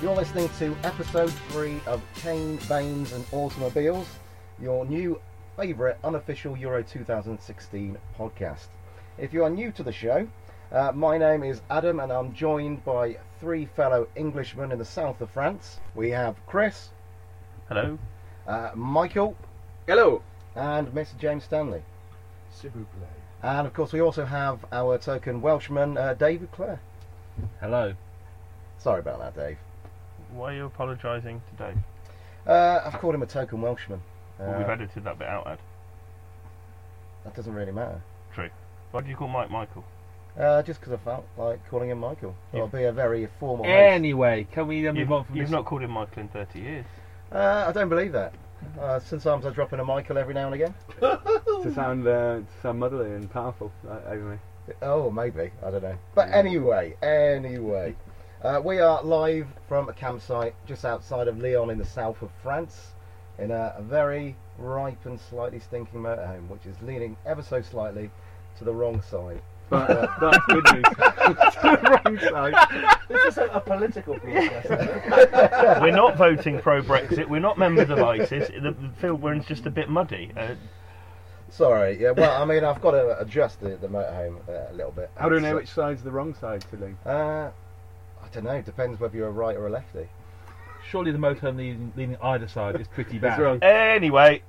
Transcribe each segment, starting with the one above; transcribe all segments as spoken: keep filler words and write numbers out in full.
You're listening to episode three of Cane, Baines and Automobiles, your new favourite unofficial Euro two thousand sixteen podcast. If you are new to the show, uh, my name is Adam and I'm joined by three fellow Englishmen in the south of France. We have Chris. Hello. Uh, Michael. Hello. And Mister James Stanley. S'il vous plaît. And of course we also have our token Welshman, uh, David Clare. Hello. Sorry about that, Dave. Why are you apologising to Dave? Uh, I've called him a token Welshman. Uh, Well, we've edited that bit out, Ed. That doesn't really matter. True. Why do you call Mike Michael? Uh, just because I felt like calling him Michael. Yeah. It'll be a very formal host. Anyway, can we uh, move You've, on from you've this? not called him Michael in thirty years. Uh, I don't believe that. Uh, sometimes I drop in a Michael every now and again. to sound uh, to sound motherly and powerful uh, over me. Oh, maybe. I don't know. But Yeah. anyway, anyway. Uh, we are live from a campsite just outside of Lyon in the south of France in a, a very ripe and slightly stinking motorhome, which is leaning ever so slightly to the wrong side. But uh, that's good news. To the wrong side. This is a, a political podcast. We're not voting pro-Brexit. We're not members of ISIS. The, the field we're in is just a bit muddy. Uh, Sorry, yeah, well, I mean, I've got to adjust the, the motorhome uh, a little bit. How do we know So- which side's the wrong side to lean? Uh, I don't know, depends whether you're a right or a lefty. Surely the motorhome leaning, leaning either side is pretty bad. It's wrong. anyway,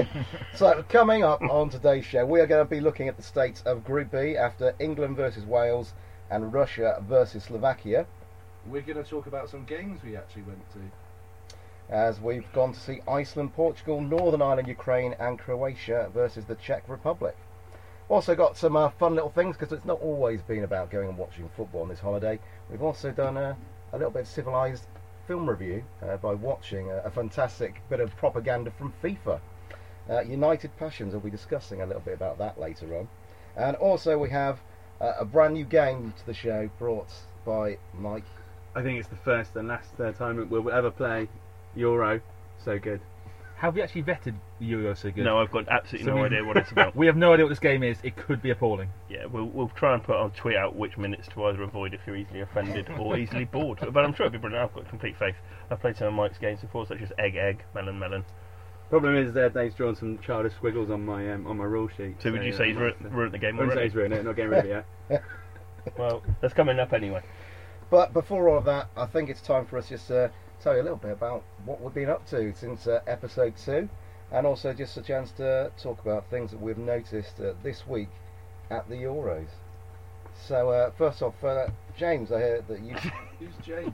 So, coming up on today's show, we are going to be looking at the states of Group B after England versus Wales and Russia versus Slovakia, We're going to talk about some games we actually went to. as we've gone to see Iceland, Portugal, Northern Ireland, Ukraine and Croatia versus the Czech Republic. Also got some uh, fun little things, because it's not always been about going and watching football on this holiday. We've also done uh, a little bit of civilised film review uh, by watching a, a fantastic bit of propaganda from FIFA. Uh, United Passions, we'll be discussing a little bit about that later on. And also we have uh, a brand new game to the show brought by Mike. I think it's the first and last uh, time we'll ever play Euro. So good. Have we actually vetted the Euro so good? no, I've got absolutely So no we- idea what it's about. We have no idea what this game is. It could be appalling. Yeah, we'll we'll try and put on tweet out which minutes to either avoid if you're easily offended or easily bored. But I'm sure it'll be brilliant. I've got complete faith. I've played some of Mike's games before, such as Egg Egg, Melon Melon. Problem is, uh, Dave's drawn some childish squiggles on my um, on my rule sheet. So would you uh, say he's I ru- might- ruined the game I wouldn't say already? he's ruined it. Not getting rid of it yet. Well, that's coming up anyway. But before all of that, I think it's time for us just to tell you a little bit about what we've been up to since uh, episode two, and also just a chance to talk about things that we've noticed uh, this week at the Euros. So uh, first off, uh, James, I hear that you Who's James?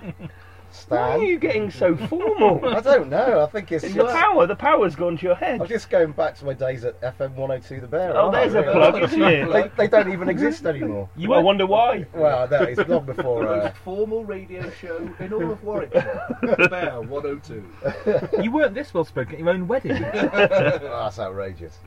Why are stand. you getting so formal? I don't know. I think it's It's the just, power. The power's gone to your head. I'm just going back to my days at F M one oh two The Bear. Oh, aren't I, there's a really? plug, isn't it? They, they don't even exist anymore. You I wonder why. Well, no, it's long before. The Uh, most formal radio show in all of Warwickshire. Bear one oh two. You weren't this well spoken at your own wedding. oh, that's outrageous.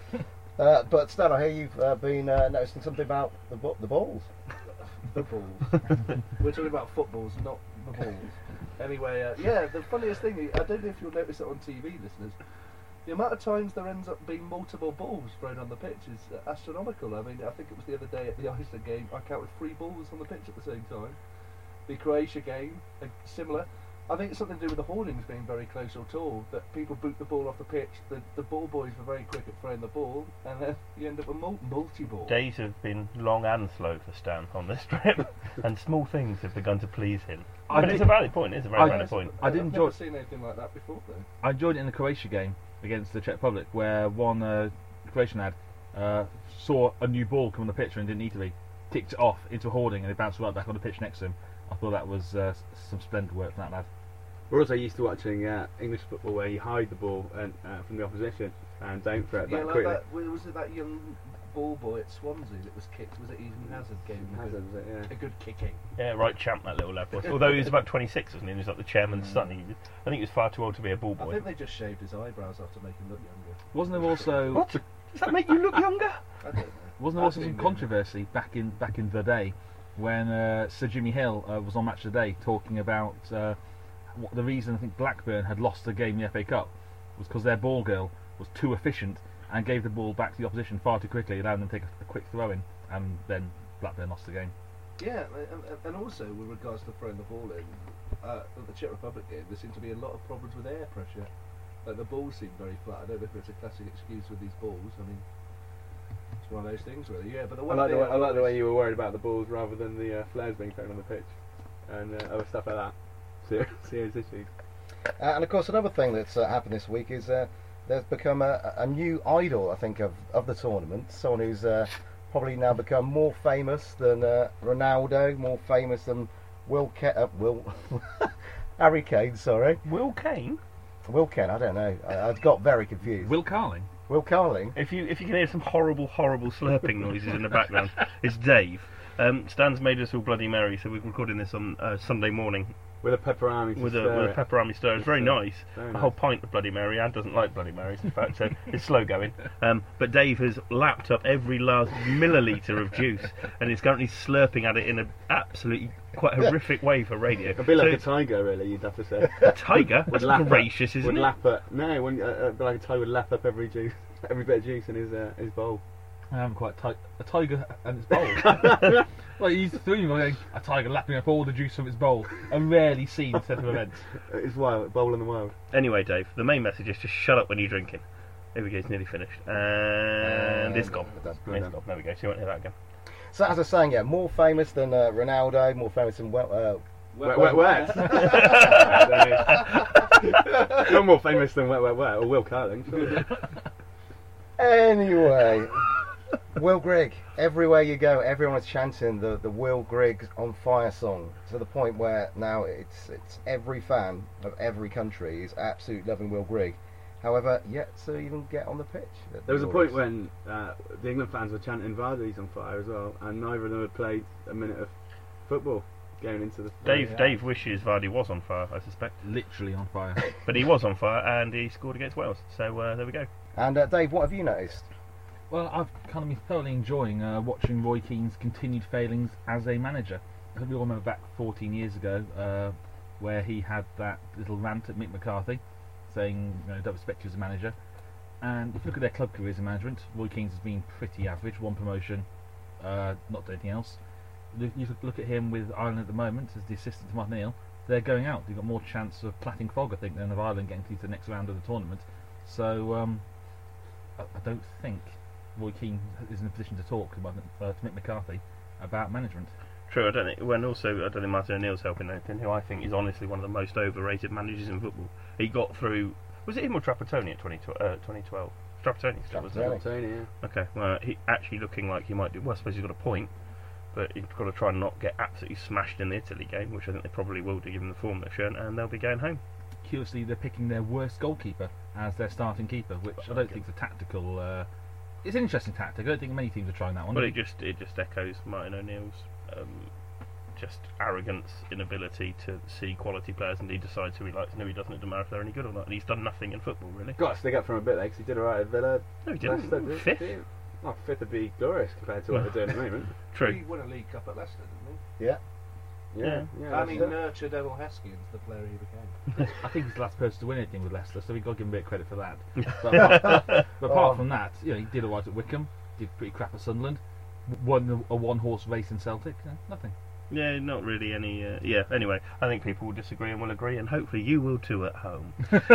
Uh, but Stan, I hear you've uh, been uh, noticing something about the bo- the balls. The balls. We're talking about footballs, not the balls. Anyway, uh, yeah, the funniest thing, I don't know if you'll notice it on T V, listeners, the amount of times there ends up being multiple balls thrown on the pitch is uh, astronomical. I mean, I think it was the other day at the Iceland game, I counted three balls on the pitch at the same time. The Croatia game, uh, similar. I think it's something to do with the hoardings being very close or tall, that people boot the ball off the pitch, the, the ball boys were very quick at throwing the ball, and then you end up with mul- multi-ball. Days have been long and slow for Stan on this trip, and small things have begun to please him. I but did- it's a valid point. It's a very I- valid point. I did I've enjoy- never seen anything like that before, though. I enjoyed it in the Croatia game against the Czech Republic, where one uh, Croatian lad uh, saw a new ball come on the pitch and didn't need to be, ticked it off into a hoarding, and it bounced right back on the pitch next to him. I thought that was uh, s- some splendid work from that lad. We're also used to watching uh, English football where you hide the ball and, uh, from the opposition and don't throw it Yeah, back like quickly. that, wa- was it that young ball boy at Swansea that was kicked? Was it Eden Hazard gave him a Hazard, good, was it? Yeah. a good kicking? Yeah, right champ that little lad was. Although he was about twenty-six, wasn't he? He was like the chairman's son. He, I think he was far too old to be a ball I boy. think they just shaved his eyebrows off to make him look younger. Wasn't there also What? Does that make you look younger? I don't know. wasn't there also I've some seen controversy back in back in the day when uh, Sir Jimmy Hill uh, was on Match of the Day talking about uh, what the reason I think Blackburn had lost the game in the F A Cup was because their ball girl was too efficient and gave the ball back to the opposition far too quickly, allowing them to take a, a quick throw in, and then Blackburn lost the game. Yeah, and, and- and also with regards to throwing the ball in, uh, at the Czech Republic game, there seem to be a lot of problems with air pressure. Like the balls seem very flat. I don't know if it's a classic excuse with these balls. I mean, it's one of those things, really. Yeah, but the I one like the thing way, I like the way always- you were worried about the balls rather than the uh, flares being thrown on the pitch and uh, other stuff like that. Serious, serious issues. Uh, and of course, another thing that's uh, happened this week is uh, there's become a, a new idol, I think, of, of the tournament. Someone who's uh, probably now become more famous than uh, Ronaldo, more famous than Will Ke- uh, Will Harry Kane. Sorry, Will Kane? Will Ken. I don't know. I, I got very confused. Will Carling. Will Carling. If you if you can hear some horrible, horrible slurping noises in the background, it's Dave. Um, Stan's made us all Bloody Mary, so we're recording this on uh, Sunday morning With a pepperoni. to with a, stir with a it. pepperami stir. It's very nice. Very A nice. whole pint of Bloody Mary. Anne doesn't like Bloody Marys, in fact, so it's slow going. Um, but Dave has lapped up every last milliliter of juice and is currently slurping at it in an absolutely quite horrific way for radio. A bit like So a tiger, really, you'd have to say. a tiger? Would That's lap up- gracious, isn't would it? lap up. No, when, uh, uh, but like a tiger would lap up every juice, every bit of juice in his uh, his bowl. I haven't quite ti- a tiger and its bowl. Well, he's through going a tiger lapping up all the juice from its bowl. A rarely seen set of events. It's wild, bowl in the wild. Anyway, Dave, the main message is just shut up when you're drinking. There we go, it's nearly finished. And it's gone. Done. It's gone. There we go, so you won't hear that again. So as I was saying, yeah, more famous than uh, Ronaldo, more famous than well, uh, Wet, wet, wet. You're more famous than Wet, Wet, Wet, or Will Carling. Surely. Anyway, Will Grigg. Everywhere you go, everyone is chanting the, the Will Grigg on fire song to the point where now it's it's every fan of every country is absolutely loving Will Grigg. However, yet to even get on the pitch. at There was a the point Euros. when uh, the England fans were chanting Vardy's on fire as well, and neither of them had played a minute of football going into the. Dave Yeah. Dave wishes Vardy was on fire, I suspect. Literally on fire. But he was on fire and he scored against Wales. So uh, there we go. And uh, Dave, what have you noticed? Well, I've kind of been thoroughly enjoying uh, watching Roy Keane's continued failings as a manager. I think we all remember back fourteen years ago uh, where he had that little rant at Mick McCarthy saying, you know, don't respect you as a manager. And if you look at their club careers in management, Roy Keane's has been pretty average, one promotion, uh, not anything else. Look- You look- look at him with Ireland at the moment as the assistant to Martin O'Neill, they're going out. They've got more chance of platting fog, I think, than of Ireland getting through to the next round of the tournament. So um, I, I don't think Roy Keane is in a position to talk about, uh, to Mick McCarthy about management. True, I don't think. When also, I don't think Martin O'Neill's helping anything. Who I think is honestly one of the most overrated managers in football. He got through. Was it him or Trapattoni at twenty twelve? Trapattoni still wasn't it? Trapattoni. Tony, yeah. Okay, well, he actually looking like he might do. Well, I suppose he's got a point, but he's got to try and not get absolutely smashed in the Italy game, which I think they probably will do given the form they've shown, and they'll be going home. Curiously, they're picking their worst goalkeeper as their starting keeper, which I don't think is a tactical. Uh, it's an interesting tactic. I don't think many teams are trying that one. But it just it just echoes Martin O'Neill's um, just arrogance, inability to see quality players, and he decides who he likes and who he doesn't. It doesn't matter if they're any good or not. And he's done nothing in football really. Got to stick up for him a bit there because he did alright at Villa. No, he didn't. Leicester, did- Fifth. did- Oh, fifth would be glorious compared to what they're doing at the moment. True. He won a League Cup at Leicester, didn't Yeah. Yeah, Yeah. yeah. he? And he Leicester. nurtured Errol Haskins, the player he became. I think he's the last person to win anything with Leicester, so we've got to give him a bit of credit for that. But apart, but apart Oh. from that, you know, he did alright at Wickham, did pretty crap at Sunderland, w- won a, a one-horse race in Celtic. No, nothing. Yeah, not really any. Uh, yeah. Anyway, I think people will disagree and will agree, and hopefully you will too at home.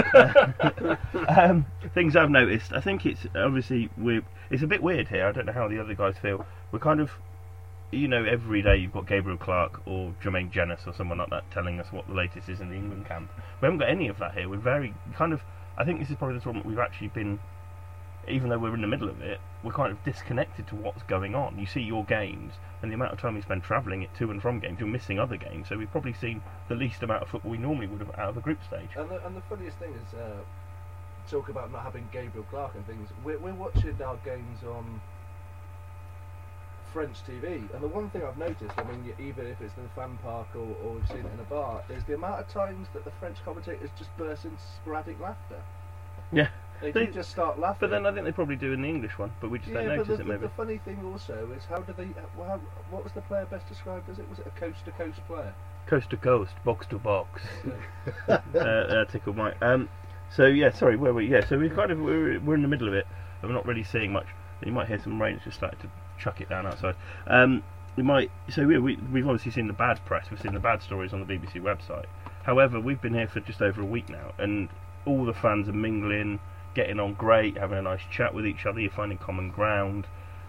um, things I've noticed. I think it's obviously we. It's a bit weird here. I don't know how the other guys feel. We're kind of, you know, every day you've got Gabriel Clark or Jermaine Jenas or someone like that telling us what the latest is in the England camp. We haven't got any of that here. We're very kind of. I think this is probably the tournament we've actually been. Even though we're in the middle of it, we're kind of disconnected to what's going on. You see your games, and the amount of time we spend travelling it to and from games, you're missing other games. So we've probably seen the least amount of football we normally would have out of a group stage. And the, and the funniest thing is, uh, talk about not having Gabriel Clark and things. We're, we're watching our games on French T V, and the one thing I've noticed, I mean, y- even if it's in the fan park or, or we've seen it in a bar, is the amount of times that the French commentators just burst into sporadic laughter. Yeah. They, They- do just start laughing. But then I think they probably do in the English one, but we just yeah, don't but notice the, it the, maybe. the funny thing also is how do they? How, what was the player best described as? It was it a coast to coast player? Coast to coast, box to box. uh, uh, tickled Mike. Um, so yeah, sorry, where were we? Yeah, so we kind of we're, we're in the middle of it, and we're not really seeing much. You might hear some rain. It's just started to chuck it down outside. Um, we might. So we, we we've obviously seen the bad press. We've seen the bad stories on the B B C website. However, we've been here for just over a week now, and all the fans are mingling, getting on great, having a nice chat with each other. You're finding common ground,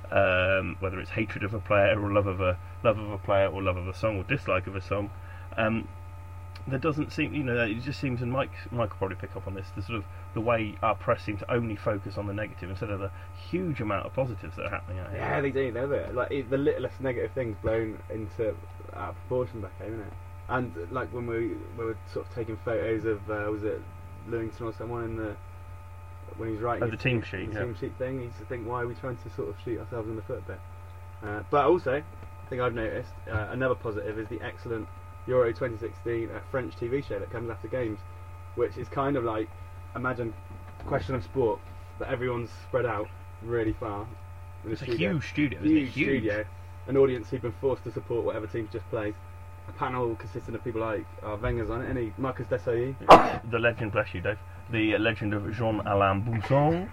um, whether it's hatred of a player or love of a love of a player or love of a song or dislike of a song. Um, there doesn't seem, you know, it just seems, and Mike Mike will probably pick up on this, the sort of the way our press seem to only focus on the negative instead of the huge amount of positives that are happening out here. Yeah, they do, don't they? Like it, the littlest negative things blown into out of proportion back home, isn't it? And like when we, we were sort of taking photos of uh, was it Lewington or someone in the when he was writing Oh, the his- team the sheet, team yeah. sheet thing, he used to think, why are we trying to sort of shoot ourselves in the foot a bit? Uh, but also, I think I've noticed uh, another positive is the excellent Euro twenty sixteen uh, French T V show that comes after games, which is kind of like, imagine Question of Sport, but everyone's spread out really far. in It's a studio. huge studio, isn't it? Huge studio, an audience who've been forced to support whatever team's just played. A panel consisting of people like uh, Wenger's on it, and he, Marcus Desailly. The legend, bless you, Dave. The legend of Jean-Alain Bousson.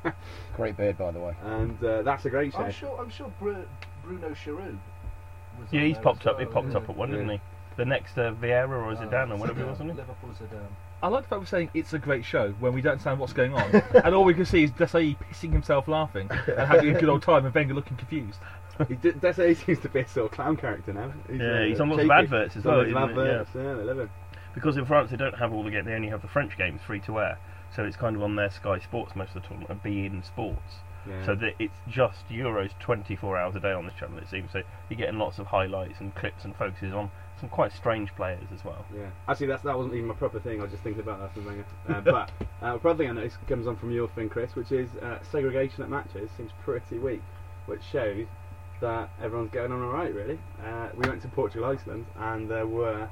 Great beard, by the way. And uh, that's a great show. I'm sure. I'm sure Bru- Bruno Giroud. Was Yeah, on he's there popped as up. He well, popped yeah. up at one, Yeah. didn't he? The next uh, Vieira or Uh, Zidane or whatever it Zidane, was, wasn't it? Liverpool Zidane. I like the fact we're saying it's a great show when we don't understand what's going on, and all we can see is Desailly pissing himself laughing and having a good old time, and Wenger looking confused. He did, Desailly seems to be a sort of clown character now. He's, Yeah, uh, he's on lots of cheeky. adverts as He's on well, lots of isn't it? adverts, yeah, they love him. Because in France they don't have all the game. They only have the French games free to air, so it's kind of on their Sky Sports most of the tournament and Be In Sports. Yeah. So that it's just Euros twenty-four hours a day on this channel, it seems. So you're getting lots of highlights and clips and focuses on some quite strange players as well. Yeah, actually, that's that wasn't even my proper thing. I was just thinking about that from Wenger. Uh, but uh, proper thing I noticed comes on from your thing, Chris, which is uh, segregation at matches seems pretty weak, which shows that everyone's getting on all right. Really, uh, we went to Portugal, Iceland, and there were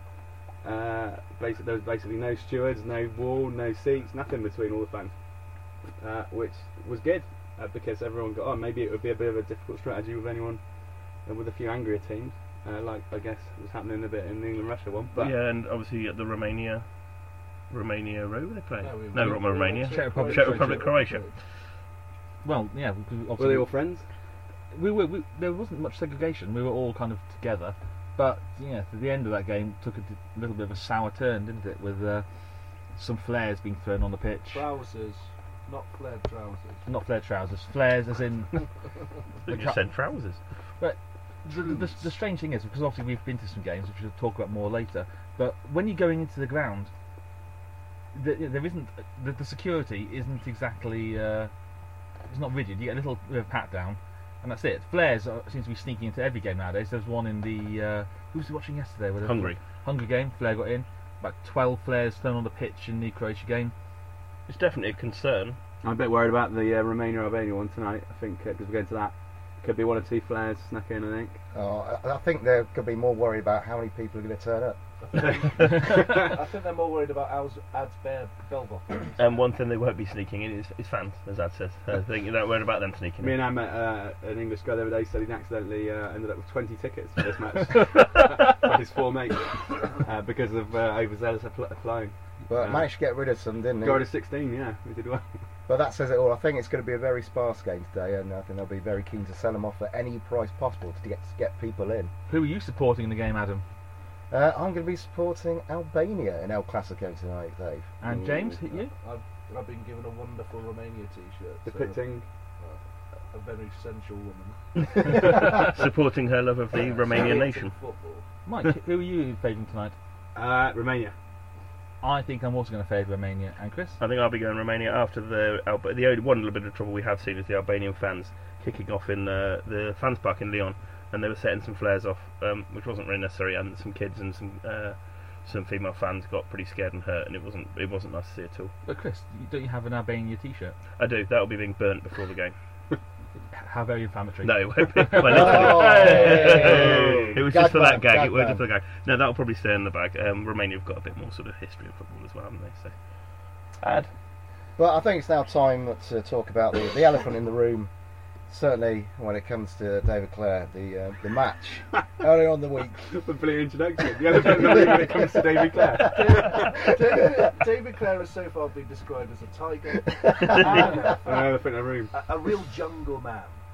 uh, basically there was basically no stewards, no wall, no seats, nothing between all the fans, uh, which was good uh, because everyone got on. Maybe it would be a bit of a difficult strategy with anyone uh, with a few angrier teams. Uh, like I guess was happening a bit in the England-Russia one, but Yeah, and obviously at the Romania, Romania, where were they playing? No, we- no, we- not we were Romania. Czech Czech Republic, Czech Republic, Croatia. Well, yeah, because were obviously they all friends? we were. We, there wasn't much segregation. We were all kind of together, but yeah, the end of that game took a d- little bit of a sour turn, didn't it? With uh, some flares being thrown on the pitch. Trousers, not flared trousers. Not flare trousers, flares as in. They The just cu- said trousers. The, the, the strange thing is, because obviously we've been to some games, which we'll talk about more later, but when you're going into the ground, the, there isn't the, the security isn't exactly uh, it's not rigid. You get a little bit of pat down, and that's it. Flares are, seem to be sneaking into every game nowadays. There's one in the uh, who was watching yesterday? Where there was Hungary. a Hungary game. Flare got in. About twelve flares thrown on the pitch in the Croatia game. It's definitely a concern. I'm a bit worried about the uh, Romania-Albania one tonight. I think because we're going to that, could be one or two flares snuck in. I think. Oh, I, I think they're going to be more worried about how many people are going to turn up. I think they're more worried about Al's Ad's bare bell bottoms. And one thing they won't be sneaking in is, is fans, as Ad says. I think you're not worried about them sneaking Me in. and I met uh, an English guy the other day. Said he'd accidentally uh, ended up with twenty tickets for this match for his four mates uh, because of uh, overzealous appl- applying. But Yeah. managed to get rid of some, didn't Got he? to sixteen, yeah, we did well. But that says it all. I think it's going to be a very sparse game today, and I think they'll be very keen to sell them off at any price possible to get to get people in. Who are you supporting in the game, Adam? Uh, I'm going to be supporting Albania in El Clasico tonight, Dave. And Ooh. James, hit you? I've, I've been given a wonderful Romania T-shirt. so, Depicting. uh, a very sensual woman. Supporting her love of the Romanian Hating nation. Football. Mike, who are you favouring tonight? Uh, Romania. I think I'm also going to favour Romania. And Chris? I think I'll be going Romania after the Alba- the only one little bit of trouble we have seen is the Albanian fans kicking off in uh, the fans park in Lyon, and they were setting some flares off, um, which wasn't really necessary, and some kids and some uh, some female fans got pretty scared and hurt, and it wasn't it wasn't nice to see at all. But Chris, you- don't you have an Albania T-shirt? I do. That'll be being burnt before the game. How very inflammatory. No, it won't be. Well, Oh, literally. It was Gag just for that ban, gag. gag It was just ban. for the gag. No, that'll probably stay in the bag. Um, Romania have got a bit more sort of history of football as well, haven't they? So, Ad. But I think it's now time to talk about the, the elephant in the room. Certainly, when it comes to David Clare, the uh, the match earlier on the week. The brilliant introduction. The elephant in the room when it comes to David Clare. David, David Clare has so far been described as a tiger, and An elephant in a room. a, a real jungle man.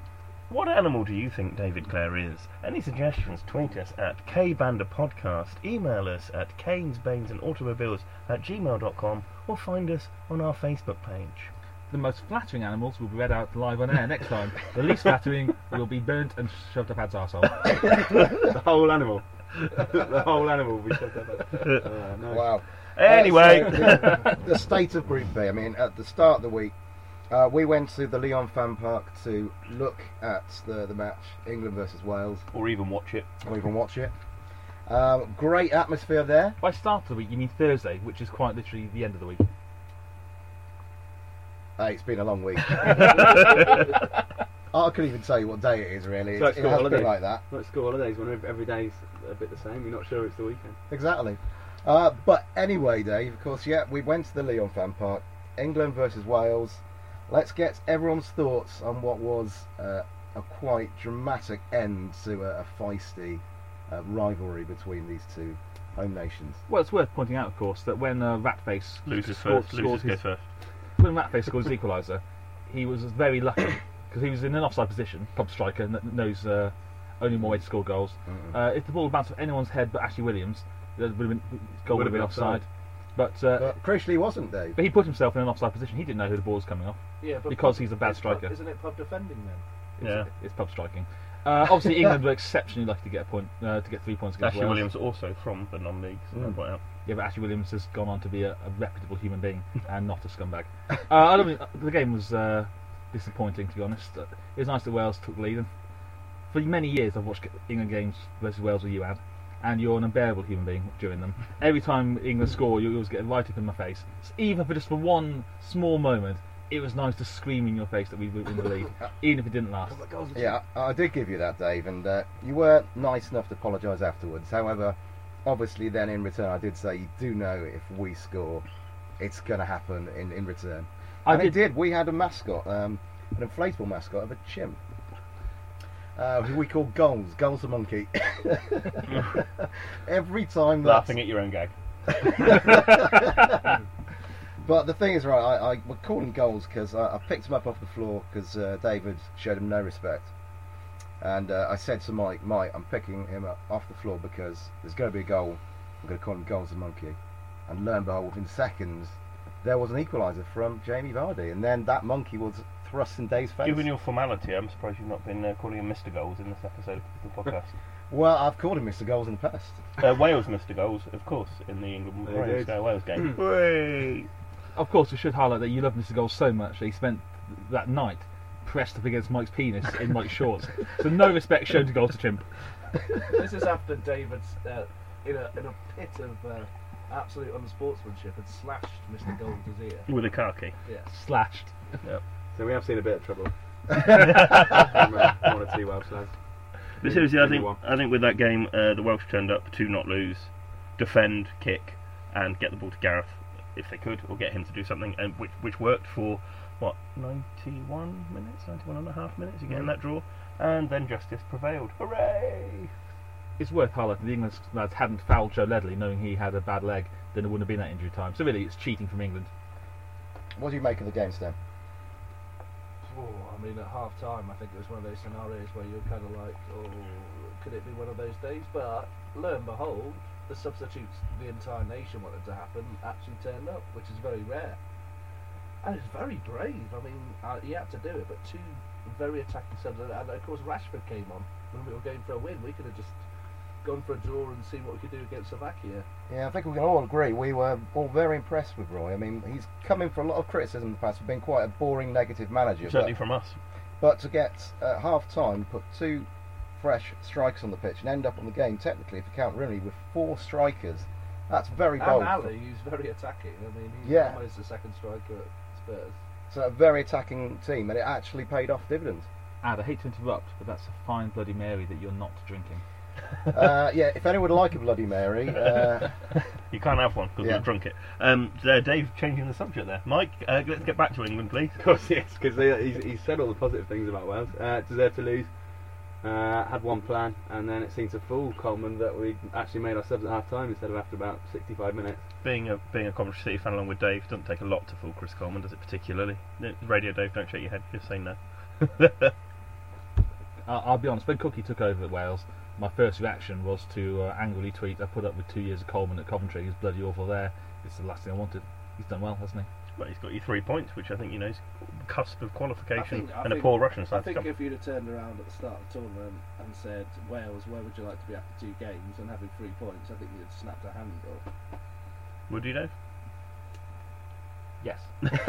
What animal do you think David Clare is? Any suggestions? Tweet us at kbanderpodcast, email us at canes, banes and automobiles at gmail dot com, or find us on our Facebook page. The most flattering animals will be read out live on air next time. The least flattering will be burnt and shoved up Ad's arsehole. The whole animal. The whole animal will be shoved up. Uh, nice. Wow. Anyway, Uh, so the, the state of Group B. I mean, at the start of the week, uh, we went to the Leon Fan Park to look at the, the match, England versus Wales, or even watch it. or even watch it. Um, great atmosphere there. By start of the week, you mean Thursday, which is quite literally the end of the week. Hey, it's been a long week. I couldn't even tell you what day it is, really. It's like it school has been holidays. like that. Like school holidays when every day's a bit the same. You're not sure it's the weekend. Exactly. Uh, but anyway, Dave, of course, yeah, we went to the Leon Fan Park, England versus Wales. Let's get everyone's thoughts on what was uh, a quite dramatic end to a, a feisty uh, rivalry between these two home nations. Well, it's worth pointing out, of course, that when uh, Ratface Losers scored, first. scored Losers his, go first. when Ratface scored his equaliser, he was very lucky because he was in an offside position, top striker, and knows uh, only one way to score goals. Mm-mm. Uh, if the ball bounced off anyone's head but Ashley Williams, the would have been, goal would have been offside. But, uh, But crucially, he wasn't, Dave. but he put himself in an offside position. He didn't know who the ball was coming off Yeah, but because pub- he's a bad it's pub- striker. Isn't it pub defending then? Yeah. It's, it's pub striking. Uh, obviously, England were exceptionally lucky to get a point, uh, to get three points against Ashley Wales. Williams also from the non-leagues. Mm. I'll point out. Yeah, but Ashley Williams has gone on to be a, a reputable human being and not a scumbag. uh, I don't mean, the game was uh, disappointing, to be honest. Uh, It was nice that Wales took the lead. And for many years, I've watched England games versus Wales with you, Ad, and you're an unbearable human being during them. Every time England score, you always get right up in my face. So even for just for one small moment, it was nice to scream in your face that we were in the lead, even if it didn't last. Yeah, I I did give you that, Dave, and uh, you were nice enough to apologise afterwards. However, obviously then in return I did say you do know if we score, it's going to happen in, in return. I and did. it did. We had a mascot, um, an inflatable mascot of a chimp, uh, who we call Goals. Goals the monkey. Every time that... Laughing at your own gag. But the thing is, right, I, I would call him Goals because I, I picked him up off the floor because uh, David showed him no respect. And uh, I said to Mike, Mike, I'm picking him up off the floor because there's going to be a goal. I'm going to call him Goals the Monkey. And lo and behold, within seconds, there was an equaliser from Jamie Vardy. And then that monkey was thrust in Dave's face. Given your formality, I'm surprised you've not been uh, calling him Mister Goals in this episode of the podcast. Well, I've called him Mister Goals in the past. uh, Wales Mister Goals, of course, in the England They Wales, did. uh, Wales game. Way. Of course, we should highlight that you love Mister Goals so much that he spent that night pressed up against Mike's penis in Mike's shorts. So no respect shown to Goals to Chimp. This is after David's uh, in a in a pit of uh, absolute unsportsmanship had slashed Mister Gold's ear. With a car key. Yeah. Slashed. So we have seen a bit of trouble. From, uh, one or two Welsh lads. But seriously, I Maybe think one. I think with that game, uh, the Welsh turned up to not lose, defend, kick, and get the ball to Gareth if they could, or get him to do something, and which which worked for what ninety-one minutes, ninety-one and a half minutes. You get in that draw, and then justice prevailed. Hooray! It's worth highlighting the England lads hadn't fouled Joe Ledley knowing he had a bad leg, then it wouldn't have been that injury time. So really, it's cheating from England. What do you make of the game, Stan? Oh, I mean, at half time, I think it was one of those scenarios where you're kind of like, oh, could it be one of those days? But lo and behold, the substitutes the entire nation wanted to happen actually turned up, which is very rare. And it's very brave. I mean, uh, he had to do it, but two very attacking subs, and of course Rashford came on when we were going for a win. We could have just gone for a draw and seen what we could do against Slovakia. Yeah, I think we can all agree we were all very impressed with Roy. I mean, he's come in for a lot of criticism in the past for being quite a boring, negative manager. Certainly but, from us. but to get at half time, put two fresh strikers on the pitch and end up on the game, technically, if you count Rooney, with four strikers, that's very bold. And Ali, who's very attacking. I mean, he's Yeah. almost the second striker at Spurs. So a very attacking team, and it actually paid off dividends. Ad, I hate to interrupt, but that's a fine Bloody Mary that you're not drinking. uh, yeah, if anyone would like a Bloody Mary, uh, You can't have one because Yeah. we've drunk it. Um, uh, Dave, changing the subject there. Mike, uh, let's get back to England, please. Of course, yes, because he's, he's said all the positive things about Wales. Uh, deserved to lose. Uh, had one plan, and then it seemed to fool Coleman that we actually made our subs at half time instead of after about sixty-five minutes. Being a being a Coventry City fan along with Dave, doesn't take a lot to fool Chris Coleman, does it? Particularly, No, Radio Dave, don't shake your head. Just say no. Uh, I'll be honest, when Cookie took over at Wales, my first reaction was to uh, angrily tweet, I put up with two years of Coleman at Coventry, he's bloody awful there. It's the last thing I wanted. He's done well, hasn't he? Well, he's got you three points, which I think you know is cusp of qualification, I think- I and a think- poor Russian I side to think come. if you'd have turned around at the start of the tournament and said, Wales, where would you like to be after two games and having three points, I think you'd have snapped a handle. Would you, Dave? Yes.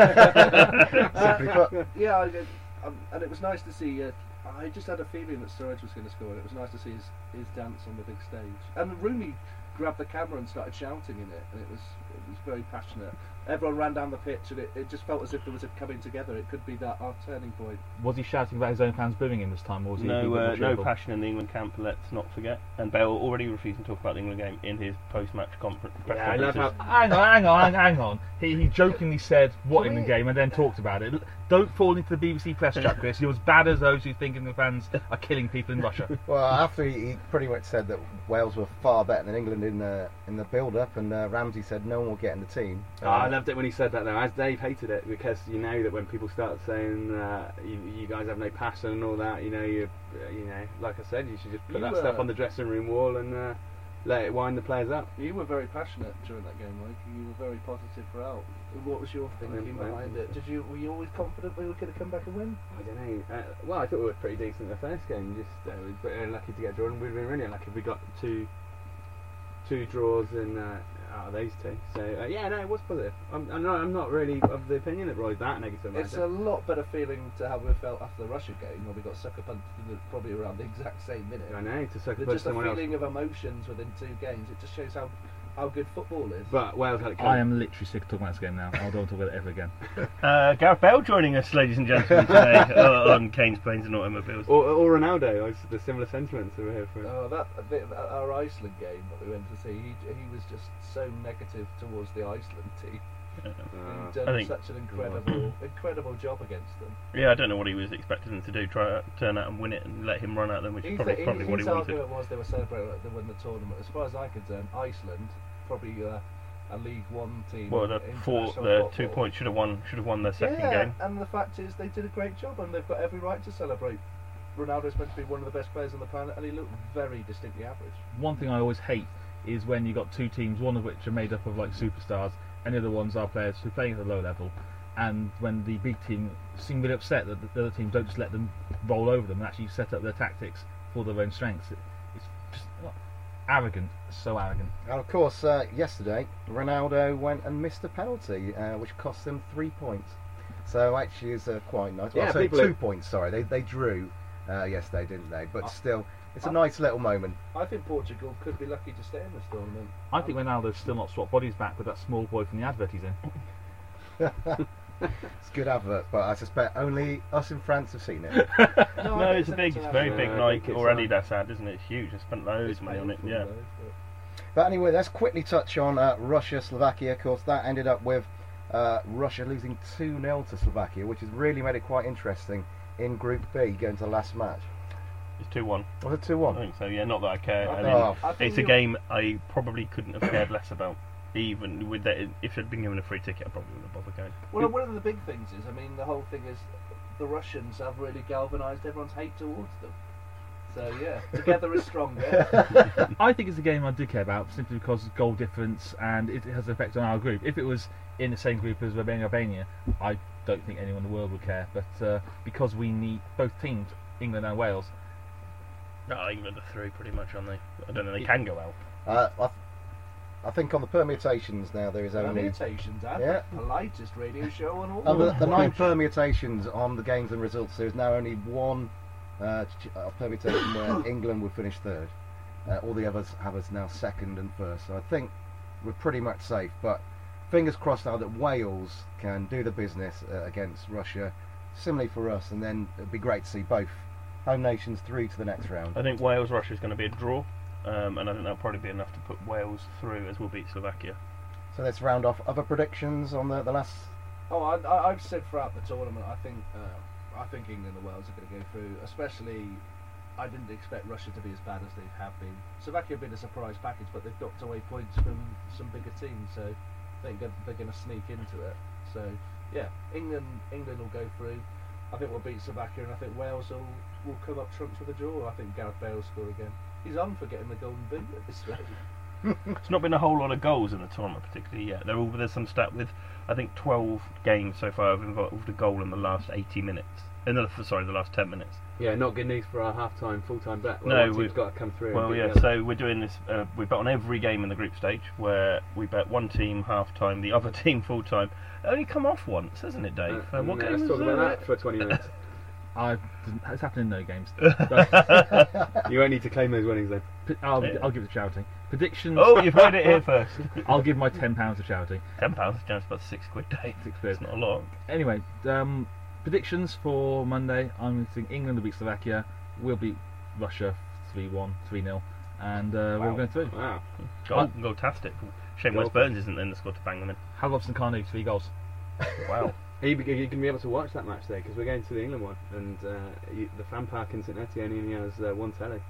Simply put. Yeah, I did, um, and it was nice to see. Uh, I just had a feeling that Sturridge was going to score, and it was nice to see his, his dance on the big stage. And Rooney grabbed the camera and started shouting in it, and it was it was very passionate. Everyone ran down the pitch, and it, it just felt as if there was a coming together. It could be that our turning point. Was he shouting about his own fans booing him this time, or was he being a No, bit uh, more no cheerful? passion in the England camp. Let's not forget. And Bale already refusing to talk about the England game in his post-match conference. press Yeah, I love conferences. how- Hang on, hang on, hang, hang on. He, he jokingly said what Can in the we- game and then talked about it. L- Don't fall into the B B C press trap, Chris. You're as bad as those who think the fans are killing people in Russia. Well, after he, he pretty much said that Wales were far better than England in the in the build-up, and uh, Ramsey said no one will get in the team. Oh, I loved it when he said that though. As Dave hated it because you know that when people start saying uh, you, you guys have no passion and all that, you know, you uh, you know, like I said, you should just put You, that stuff uh, on the dressing room wall and uh, let it wind the players up. You were very passionate during that game, Mike. You were very positive throughout. What was your thinking Well, behind it? Did you were you always confident we were going to come back and win? I don't know. Uh, well, I thought we were pretty decent the first game. Just uh, we were pretty unlucky to get drawn. We'd been really unlucky if we got two two draws in uh, out of those two. So uh, yeah, no, it was positive. I'm, I'm not. I'm not really of the opinion that Roy's that negative. It's a lot better feeling to how we felt after the Russia game, where we got sucker punched in the, probably around the exact same minute. I know to suck There's punch just a someone else. feeling of emotions within two games. It just shows how how good football is. But Wales had it I coming. am literally sick of talking about this game now. I don't want to talk about it ever again. Uh, Gareth Bale joining us, ladies and gentlemen, today uh, on Kane's Planes and Automobiles. Or, or Ronaldo. I was the similar sentiments over here for. Oh, that, that our Iceland game that we went to see, he, he was just so negative towards the Iceland team. Uh, He'd done I think- such an incredible, incredible job against them. Yeah, I don't know what he was expecting them to do. Try to turn out and win it and let him run at them, which is He probably, th- probably his what he wanted. argument was they were celebrating like they won the tournament. As far as I'm concerned, Iceland probably uh, a League One team. Well, the in four, international the football. two points should have won. Should have won their second yeah, game. and the fact is they did a great job, and they've got every right to celebrate. Ronaldo's meant to be one of the best players on the planet, and he looked very distinctly average. One thing I always hate is when you got two teams, one of which are made up of like superstars, and the other ones are players who are playing at a low level, and when the big team seem really upset that the other team don't just let them roll over them and actually set up their tactics for their own strengths. It, it's just uh, arrogant, so arrogant. And of course, uh, yesterday Ronaldo went and missed a penalty, uh, which cost them three points. So actually, it's uh, quite nice. Well, Yeah, sorry, people two are- points. Sorry, they they drew uh, yesterday, didn't they? But Uh, still, it's a uh, nice little moment. I think Portugal could be lucky to stay in this tournament. I think Ronaldo's still not swapped bodies back with that small boy from the advert he's in. It's a good advert, but I suspect only us in France have seen it. No, I it's a think big, an it's very Yeah, big I Nike think it's, or uh, Adidas ad, isn't it? It's huge. I spent loads It's of money on it. painful, Yeah. though, but- But anyway, let's quickly touch on uh, Russia Slovakia. Of course, that ended up with uh, Russia losing two nil to Slovakia, which has really made it quite interesting in Group B going to the last match. It's two one. Was it two I one? think so. Yeah, not that I care. I I mean, Oh. I think it's a you're- game I probably couldn't have cared less about. Even with that, if I'd been given a free ticket, I probably wouldn't have bothered going. Well, one of the big things is, I mean, the whole thing is the Russians have really galvanised everyone's hate towards them. So yeah, together is stronger. I think it's a game I do care about simply because of goal difference and it has an effect on our group. If it was in the same group as Romania Albania, I don't think anyone in the world would care. But uh, because we need both teams, England and Wales, No, England are through pretty much, aren't they? I don't know. They can go out. Uh, I, th- I think on the permutations now there is only Permutations, Ad, Yeah. the politest radio show on all. of the, the nine permutations on the games and results. There is now only one uh, ch- uh, permutation where England will finish third. Uh, all the others have us now second and first. So I think we're pretty much safe. But fingers crossed now that Wales can do the business uh, against Russia. Similarly for us, and then it'd be great to see both home nations through to the next round. I think Wales Russia is going to be a draw, um, and I think that'll probably be enough to put Wales through as we'll beat Slovakia. So let's round off other predictions on the, the last. Oh, I, I, I've said throughout the tournament, I think uh, I think England and Wales are going to go through. Especially, I didn't expect Russia to be as bad as they have been. Slovakia have been a surprise package, but they've knocked away points from some bigger teams, so I think they're, they're going to sneak into it. So yeah, England England will go through. I think we'll beat Slovakia, and I think Wales will will come up trumps with a draw. I think Gareth Bale will score again. He's on for getting the golden boot at this rate. It's not been a whole lot of goals in the tournament particularly yet. There all there's some stat with I think twelve games so far have involved a goal in the last eighty minutes. In the, sorry, the last ten minutes. Yeah, not good news for our half-time, full-time bet. No, Well, one we've team's got to come through. Well, and beat yeah. the other. So we're doing this. Uh, we bet on every game in the group stage, where we bet one team half time, the other team full time. It only come off once, hasn't it, Dave? Uh, Uh, what yeah, game let's was talk about that? that for twenty minutes. I didn't, it's happened in no games. You won't need to claim those winnings then. P- I'll, Yeah. I'll give it to charity. Predictions. Oh, you've heard it here first. I'll give my ten pounds to charity. Ten pounds, just about six quid, Dave. Six quid. It's not a lot. Anyway, um, predictions for Monday. I'm going to England will beat Slovakia. We'll beat Russia three one, three nil, and uh, Wow. we're going through. Wow. Goal, Uh, goal-tastic. Shame Goal. Wes Burns isn't in the squad to bang them in. Hal Robson Carnu, three goals. Wow. Are you, are you going to be able to watch that match there? Because we're going to the England one, and uh, you, the fan park in St Etienne only has uh, one telly.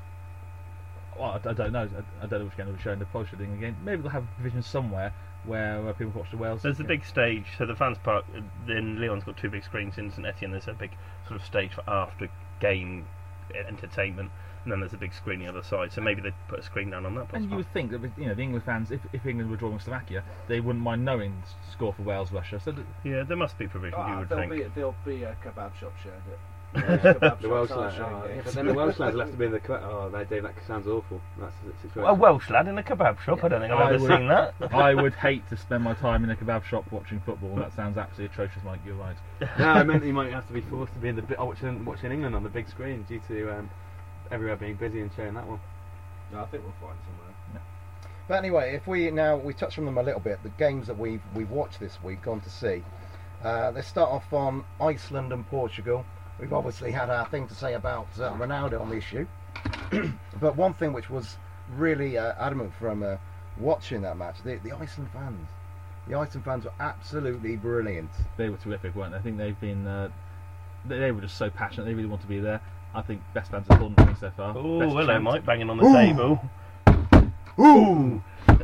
Well, I, I don't know. I, I don't know which game they'll be showing. They're probably showing England game. Maybe they'll have a division somewhere where uh, people can watch the Wales. There's a game. big stage, so the fans park in Lyon's got two big screens. In St Etienne, there's a big sort of stage for after game entertainment, and then there's a big screen the other side. So maybe they put a screen down on that. And you would think that you know the England fans, if, if England were drawing with Slovakia, they wouldn't mind knowing the score for Wales Russia. So th- Yeah, there must be provision. you Ah, would there'll think. be there'll be a kebab shop showing it. The Welsh shops are lad. showing Oh, it. yeah, but then the Welsh lads will have to be in the. Cl- oh, that, Dave, that sounds awful. That's the situation. A Welsh lad in a kebab shop. I don't think I've I ever would- seen that. I would hate to spend my time in a kebab shop watching football. That sounds absolutely atrocious, Mike. You're right. No, I meant you might have to be forced to be in the bi- oh, watching watching England on the big screen due to um, everywhere being busy and showing that one. No, I think we'll find somewhere. But anyway, if we now we touch on them a little bit, the games that we've we've watched this week, gone to see. Uh, let's start off on Iceland and Portugal. We've obviously had our thing to say about uh, Ronaldo on the issue, but one thing which was really uh, adamant from uh, watching that match, the, the Iceland fans. The Iceland fans were absolutely brilliant. They were terrific, weren't they? I think they've been. Uh, they, they were just so passionate. They really want to be there. I think best fans of the tournament so far. Oh, Best hello, chant. Mike, banging on the Ooh. table. Ooh,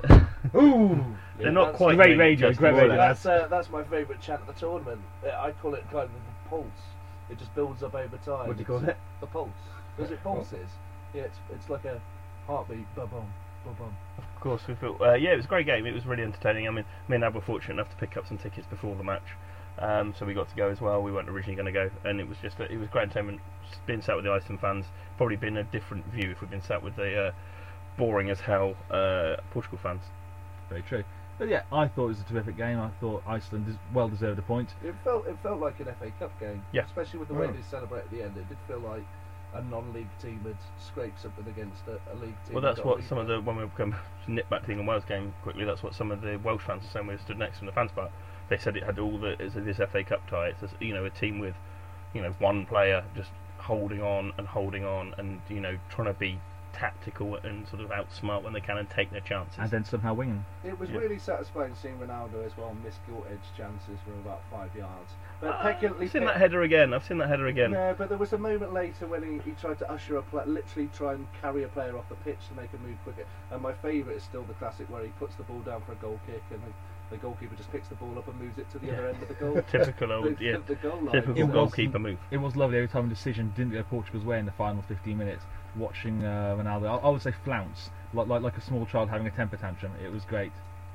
ooh. They're not that's quite great doing it radio, justice, great are radio. they? That's uh, that's my favourite chant of the tournament. Uh, I call it kind of the pulse. It just builds up over time. What do you call it? The pulse. Does it pulses? Yeah, it's it's like a heartbeat. Ba bum, ba bum. Of course, we felt. Uh, yeah, it was a great game. It was really entertaining. I mean, me and Ab were fortunate enough to pick up some tickets before the match, um, so we got to go as well. We weren't originally going to go, and it was just a, it was great entertainment. Being sat with the Iceland fans, probably been a different view if we'd been sat with the uh, boring as hell uh, Portugal fans. Very true. But yeah, I thought it was a terrific game. I thought Iceland des- well deserved a point. It felt it felt like an F A Cup game. Yeah. Especially with the way Mm. they celebrate at the end. It did feel like a non-league team had scraped something against a, a league team. Well, that's and got what beat. some of the when we come to nip back to the England Wales game quickly. That's what some of the Welsh fans were saying when we stood next to the fans bar. They said it had all the it's this F A Cup tie. It's a, you know a team with you know one player just holding on and holding on and you know trying to be tactical and sort of outsmart when they can and take their chances. And then somehow winging. It was Yeah. really satisfying seeing Ronaldo as well miss gilt edge chances from about five yards. But Ah, peculiarly I've seen that header again. I've seen that header again. No, but there was a moment later when he, he tried to usher a play, literally try and carry a player off the pitch to make him move quicker. And my favourite is still the classic where he puts the ball down for a goal kick and the, the goalkeeper just picks the ball up and moves it to the other end of the goal. Typical old, the, yeah, the goal line. typical It was- goalkeeper move. It was lovely every time a decision didn't go Portugal's way in the final fifteen minutes. Watching uh, Ronaldo, I, I would say flounce, like, like like a small child having a temper tantrum. It was great.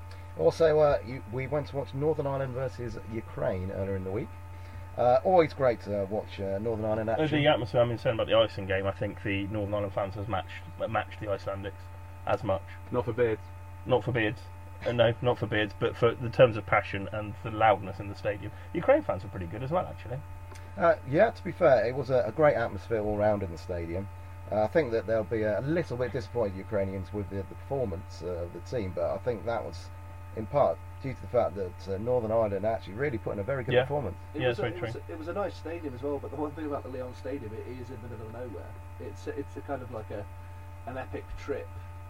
Also, uh, you, we went to watch Northern Ireland versus Ukraine earlier in the week. Uh, always great to uh, watch uh, Northern Ireland Uh, action. The atmosphere, I mean, saying about the Iceland game, I think the Northern Ireland fans has matched matched the Icelandics as much. Not for beards. Not for beards, uh, no, not for beards, but for the terms of passion and the loudness in the stadium. Ukraine fans were pretty good as well, actually. Uh, yeah, to be fair, it was a, a great atmosphere all round in the stadium. Uh, I think that they'll be a little bit disappointed, Ukrainians, with the, the performance uh, of the team, but I think that was in part due to the fact that uh, Northern Ireland actually really put in a very good Yeah. performance. It Yeah, was it's a, very it, true. was a, it was a nice stadium as well, but the one thing about the Leon Stadium, it is in the middle of nowhere. It's a, it's a kind of like a an epic trip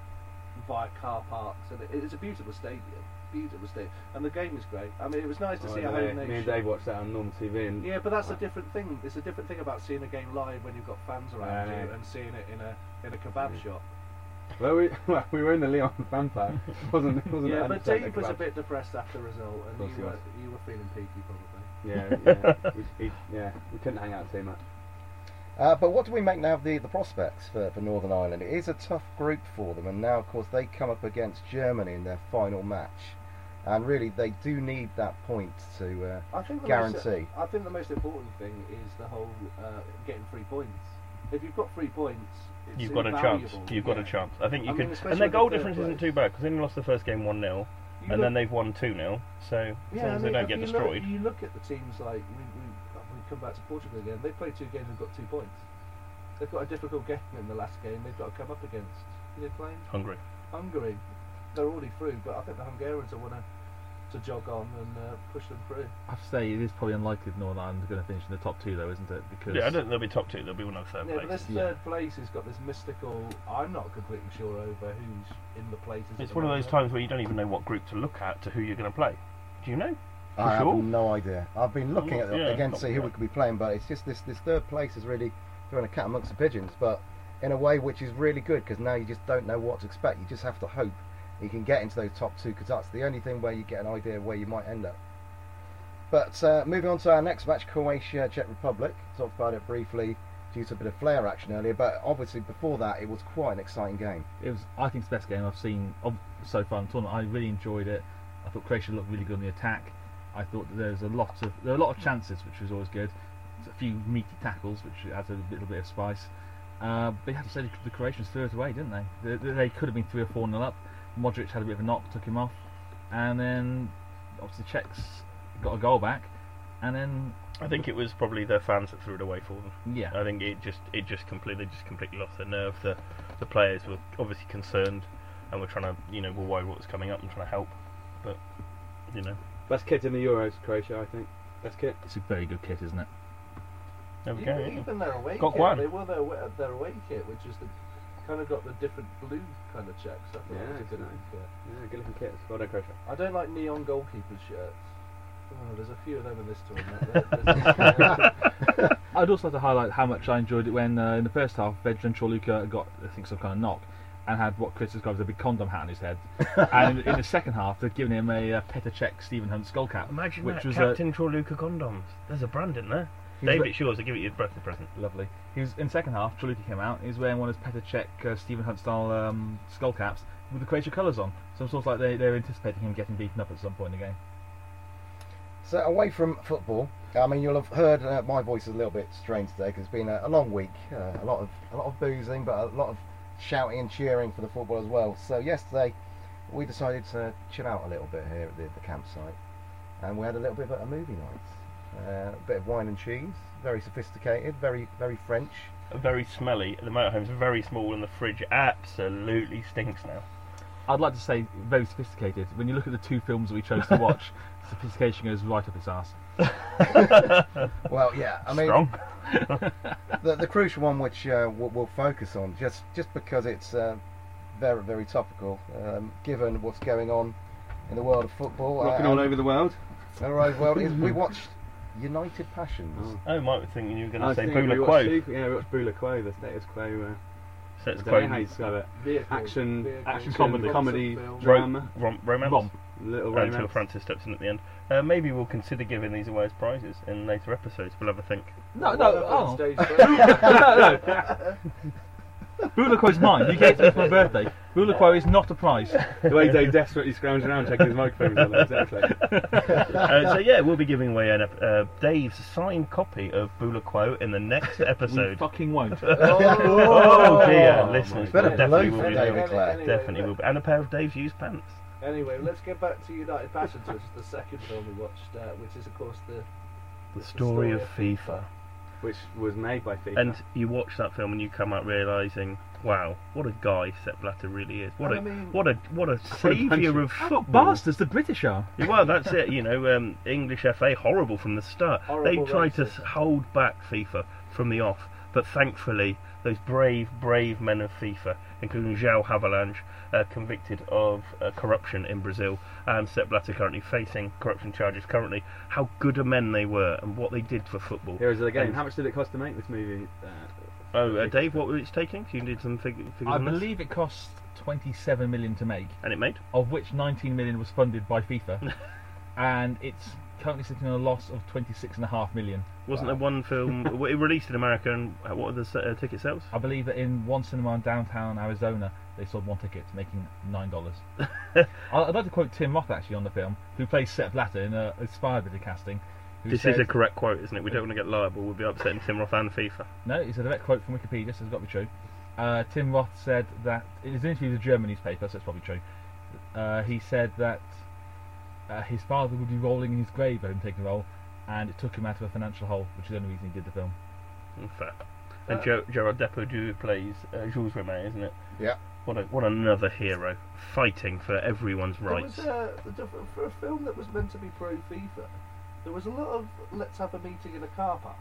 via car parks, and it, it's a beautiful stadium, beautiful stadium, and the game was great. I mean, it was nice to Oh, see a no, home me nation. and Dave watched that on normal T V, and Yeah, but that's a different thing. It's a different thing about seeing a game live when you've got fans around I you know. and seeing it in a in a kebab Mm. shop. well, we well, we were in the Leon fan park. wasn't it wasn't Yeah, it but one hundred percent Dave was a kebab? bit depressed after the result, Of and course he you were was. you were feeling peaky probably. Yeah, yeah, we, he, yeah. We couldn't hang out too much. Uh, but what do we make now of the, the prospects for, for Northern Ireland? It is a tough group for them, and now, of course, they come up against Germany in their final match. And really, they do need that point to uh, I think the guarantee. Most, I think the most important thing is the whole uh, getting three points. If you've got three points, it's You've got a invaluable. chance. You've got Yeah. a chance. I think you I mean, could. especially And their with goal the third difference isn't place. too bad because they only lost the first game one nil, You and look- then they've won two nil. So as Yeah, long I as mean, they don't if get you destroyed. Look, you look at the teams like we, we, we come back to Portugal again. They played two games and got two points. They've got a difficult game in the last game. They've got to come up against. Who they playing? Hungry. Hungary. They're already through, but I think the Hungarians will want to to jog on and uh, push them through. I have to say, it is probably unlikely that Northern Ireland are going to finish in the top two, though, isn't it? Because Yeah, I don't think they'll be top two. They'll be one of the third Yeah, but place. this Yeah. third place has got this mystical. I'm not completely sure over who's in the places. at It's the one of those moment. times where you don't even know what group to look at to who you're going to play. Do you know? For I sure. have no idea. I've been looking at Yeah, it again to not see who we right. could be playing, but it's just this, this third place is really throwing a cat amongst the pigeons, but in a way which is really good because now you just don't know what to expect. You just have to hope you can get into those top two because that's the only thing where you get an idea of where you might end up. But uh, moving on to our next match, Croatia, Czech Republic. Talked about it briefly due to a bit of flare action earlier, but obviously before that it was quite an exciting game. it was, I think, it's the best game I've seen of, so far in the tournament. I really enjoyed it. I thought Croatia looked really good on the attack. I thought that there was a lot of there were a lot of chances, which was always good. A few meaty tackles, which adds a little bit of spice. Uh, but you have to say the, the Croatians threw it away, didn't they? They, they? they could have been three or four nil up. Modric had a bit of a knock, took him off, and then obviously the Czechs got a goal back, and then I think it was probably their fans that threw it away for them. yeah, I think it just it just completely they just completely lost their nerve. The the players were obviously concerned and were trying to you know were worried what was coming up and trying to help, but you know Best kit in the Euros, Croatia, I think. Best kit. it's a very good kit, isn't it? there we Even, go. yeah. even their away Got kit, one. they wore their away, their away kit, which is the kind of got the different blue kind of checks. I thought Yeah, it was a it's good nice. looking kit. Yeah, good looking kit. Well done, Croatia. I don't like neon goalkeepers shirts. Oh, there's a few of them in this tournament. There- there's- I'd also like to highlight how much I enjoyed it when uh, in the first half Vedran Chorluka got I think some kind of knock and had what Chris described as a big condom hat on his head, and in the second half they'd given him a uh, Petr Cech Stephen Hunt skull cap. Imagine which that, was Captain Chorluka condoms. There's a brand in there. He was David ve- Shaw's, I'll give it you a birthday present. Lovely. He was in the second half. Chorluka came out. He was wearing one of his Petr Cech uh, Stephen Hunt style um, skull caps with the Croatia colours on. So it's sort of like they they're anticipating him getting beaten up at some point in the game. So away from football, I mean you'll have heard uh, my voice is a little bit strange today because it's been a, a long week, uh, a lot of a lot of boozing, but a lot of shouting and cheering for the football as well. So yesterday we decided to chill out a little bit here at the, the campsite, and we had a little bit of a movie night, uh, a bit of wine and cheese, very sophisticated, very very French. Very smelly. The motorhome's very small and the fridge absolutely stinks now. I'd like to say very sophisticated. When you look at the two films that we chose to watch, sophistication goes right up its arse. Well, yeah, I mean Strong. the the crucial one which uh, we'll, we'll focus on just just because it's uh, very very topical, um, given what's going on in the world of football. Rocking uh, all and- over the world. All right, well, is we watched United Passions. Oh. I might be thinking you were I going to was say thinking we Bula watched Quo. Super- Yeah, we watched Bula Quo, the status quo. Uh, Sets I don't know how quo. you describe it. Vehicle, Action, vehicle, action, comedy. comedy, film. drama, Rom- romance. Rom. little Until romance. Francis steps in at the end. Uh, maybe we'll consider giving these away as prizes in later episodes. We'll have a think. No, Well, no, up on oh. stage first. no, no. Bula Quo's mine. You gave it to me for my birthday. Bula Quo is not a prize. The way Dave desperately scrounging around checking his microphone was on, exactly. uh, so yeah, we'll be giving away an, ep- uh, Dave's signed copy of Bula Quo in the next We episode. fucking won't. Oh dear, Oh, listeners, my Better God. definitely blow will for be. David Anyway, Clare. anyway, Definitely let- will be. And a pair of Dave's used pants. Anyway, let's get back to United Passions, which is the second film we watched, uh, which is of course the The the story of FIFA. Which was made by FIFA. And you watch that film and you come out realising, wow, what a guy Sepp Blatter really is. What I a mean- what a what a saviour of How football. bastards the British are. Yeah, well, that's it. You know, um, English F A horrible from the start. Horrible they tried to racist. hold back FIFA from the off, but thankfully, those brave, brave men of FIFA, including João Havelange, uh, convicted of uh, corruption in Brazil, and Sepp Blatter currently facing corruption charges. Currently, how good a men they were and what they did for football. Heroes of the game. And- How much did it cost to make this movie? Uh, Oh, uh, Dave, what was it taking? You did some fig- figures I on this? believe it cost twenty-seven million to make, And it made? of which nineteen million was funded by FIFA, and it's currently sitting on a loss of twenty-six and a half million. Wasn't Wow. there one film well, it released in America, and uh, what are the s- uh, ticket sales? I believe that in one cinema in downtown Arizona, they sold one ticket, making nine dollars. I'd like to quote Tim Roth actually on the film, who plays Sepp Blatter in a inspired bit of casting. Who This said, is a correct quote, isn't it? We don't want to get liable. We'll be upsetting Tim Roth and FIFA. No, it's a direct quote from Wikipedia, so it's got to be true. Uh, Tim Roth said that in his interview with a German newspaper, so it's probably true. Uh, he said that uh, his father would be rolling in his grave over him taking the role, and it took him out of a financial hole, which is the only reason he did the film. In fact, and Uh, Ger- Gerard Depardieu plays uh, Jules Rimet, isn't it? Yeah. What a, what another hero fighting for everyone's There rights. was uh, the diff- for a film that was meant to be pro FIFA. There was a lot of let's have a meeting in a car park.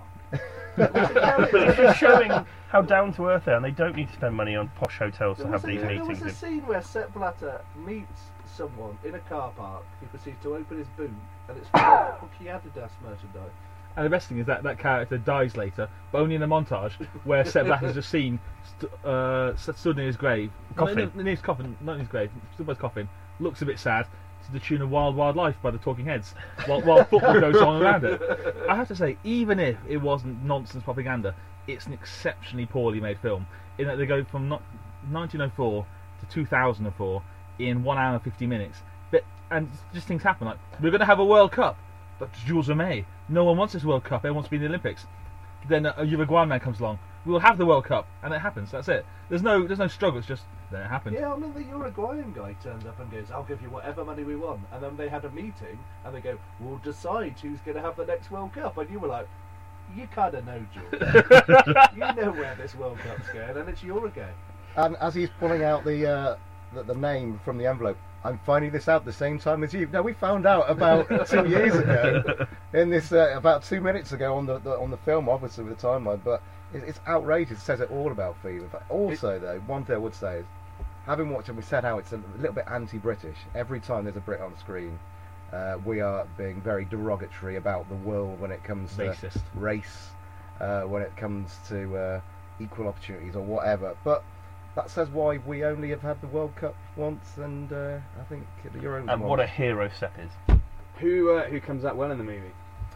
It's just showing how down to earth they are, and they don't need to spend money on posh hotels to There have was, a, these there meetings. was a in. scene where Sepp Blatter meets someone in a car park. He proceeds to open his boot, and it's full of Hockey Adidas merchandise. And the best thing is that that character dies later, but only in a montage where Sepp Blatter's just seen st- uh, st- stood in his grave. Coffin. No, no, in his coffin, not in his grave, stood by his coffin, looks a bit sad, to the tune of Wild Wild Life by the Talking Heads, while, while football goes on around it. I have to say, even if it wasn't nonsense propaganda, it's an exceptionally poorly made film, in that they go from not nineteen oh four to two thousand four in one hour and fifty minutes. But, and just things happen, like, we're going to have a World Cup. That's Jules Rimet. No one wants this World Cup. Everyone wants to be in the Olympics. Then a Uruguayan man comes along. We'll have the World Cup, and it happens. That's it. There's no, there's no struggle. It's just then it happens. Yeah, I mean the Uruguayan guy turns up and goes, "I'll give you whatever money we want." And then they had a meeting, and they go, "We'll decide who's going to have the next World Cup." And you were like, "You kind of know, Jules. You know where this World Cup's going, and it's Uruguay." And as he's pulling out the, uh, the the name from the envelope, I'm finding this out the same time as you. No, we found out about two years ago, in this uh, about two minutes ago on the, the on the film, obviously with the timeline. But it, it's outrageous. It says it all about FIFA. But also, though, one thing I would say is, having watched it, we said how it's a little bit anti-British. Every time there's a Brit on screen, uh, we are being very derogatory about the world when it comes to Racist. race, uh, when it comes to uh, equal opportunities or whatever. But that says why we only have had the World Cup once, and uh, I think the Euro was And once. what a hero Sepp is. Who uh, who comes out well in the movie?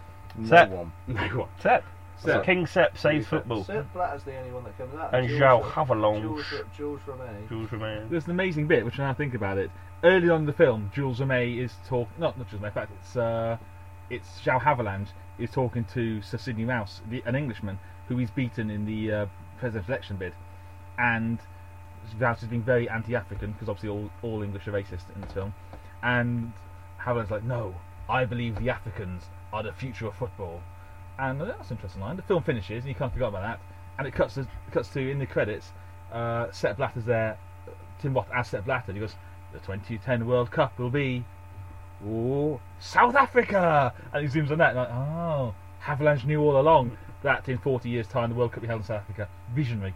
no Sepp. one. No one. Sepp. Sepp. King Sepp saves football. Sepp Blatter's the only one that comes out. And Jules- João Jules, Havelange. Jules Rimet. Jules Rimet. There's an amazing bit, which when I think about it, early on in the film, Jules Rimet is talk not not Jules Rimet, in fact, it's uh, it's João Havelange is talking to Sir Sidney Rouse, the, an Englishman who he's beaten in the uh, presidential election bid, and Rouse is being very anti-African because obviously all all English are racist in this film, and Havelange's like, no, I believe the Africans are the future of football, and uh, that's an interesting line. The film finishes, and you can't forget about that, and it cuts to cuts to in the credits, uh, Sepp Blatter's there. Tim Roth as Sepp Blatter. He goes, the twenty ten World Cup will be, ooh, South Africa, and he zooms on that, and like, oh, Havelange knew all along that in forty years' time the World Cup will be held in South Africa. Visionary.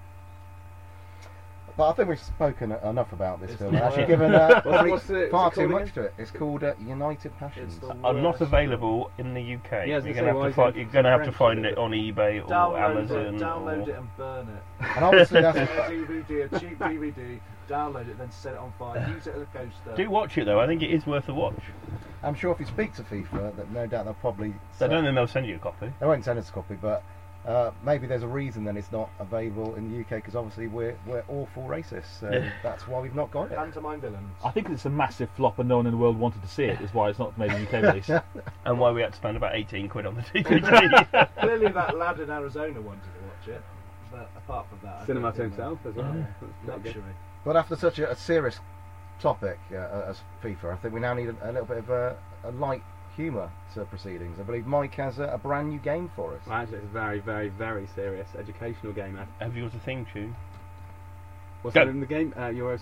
But I think we've spoken enough about this It's film. the and actually worst. given uh, probably what's the- far what's it too called much again? to it. It's called uh, United Passions. It's the Are not worst. available in the U K. Yeah, I was you're gonna gonna say, have to why find. is it You're gonna have to French? find it on eBay or Download Amazon. it, download or... it and burn it. And obviously that's a D V D, a cheap D V D, download it, then set it on fire, use it as a coaster. Do watch it though. I think it is worth a watch. I'm sure if you speak to FIFA, that no doubt they'll probably. I don't think they'll send you a copy. They won't send us a copy, but uh, maybe there's a reason then it's not available in the U K because obviously we're we're awful racists, so Yeah. that's why we've not got it. Pantomime villains. I think it's a massive flop and no one in the world wanted to see it, is why it's not made a U K release. And why we had to spend about eighteen quid on the D V D. Clearly that lad in Arizona wanted to watch it, but apart from that... I Cinema don't to think himself as well. that- That's pretty good. Luxury. But after such a, a serious topic uh, as FIFA, I think we now need a, a little bit of a, a light humour to proceedings. I believe Mike has a, a brand new game for us. Well, actually, it's a very, very, very serious educational game. Ed. Have you got a theme tune? What's Go. that in the game? Uh, Euro.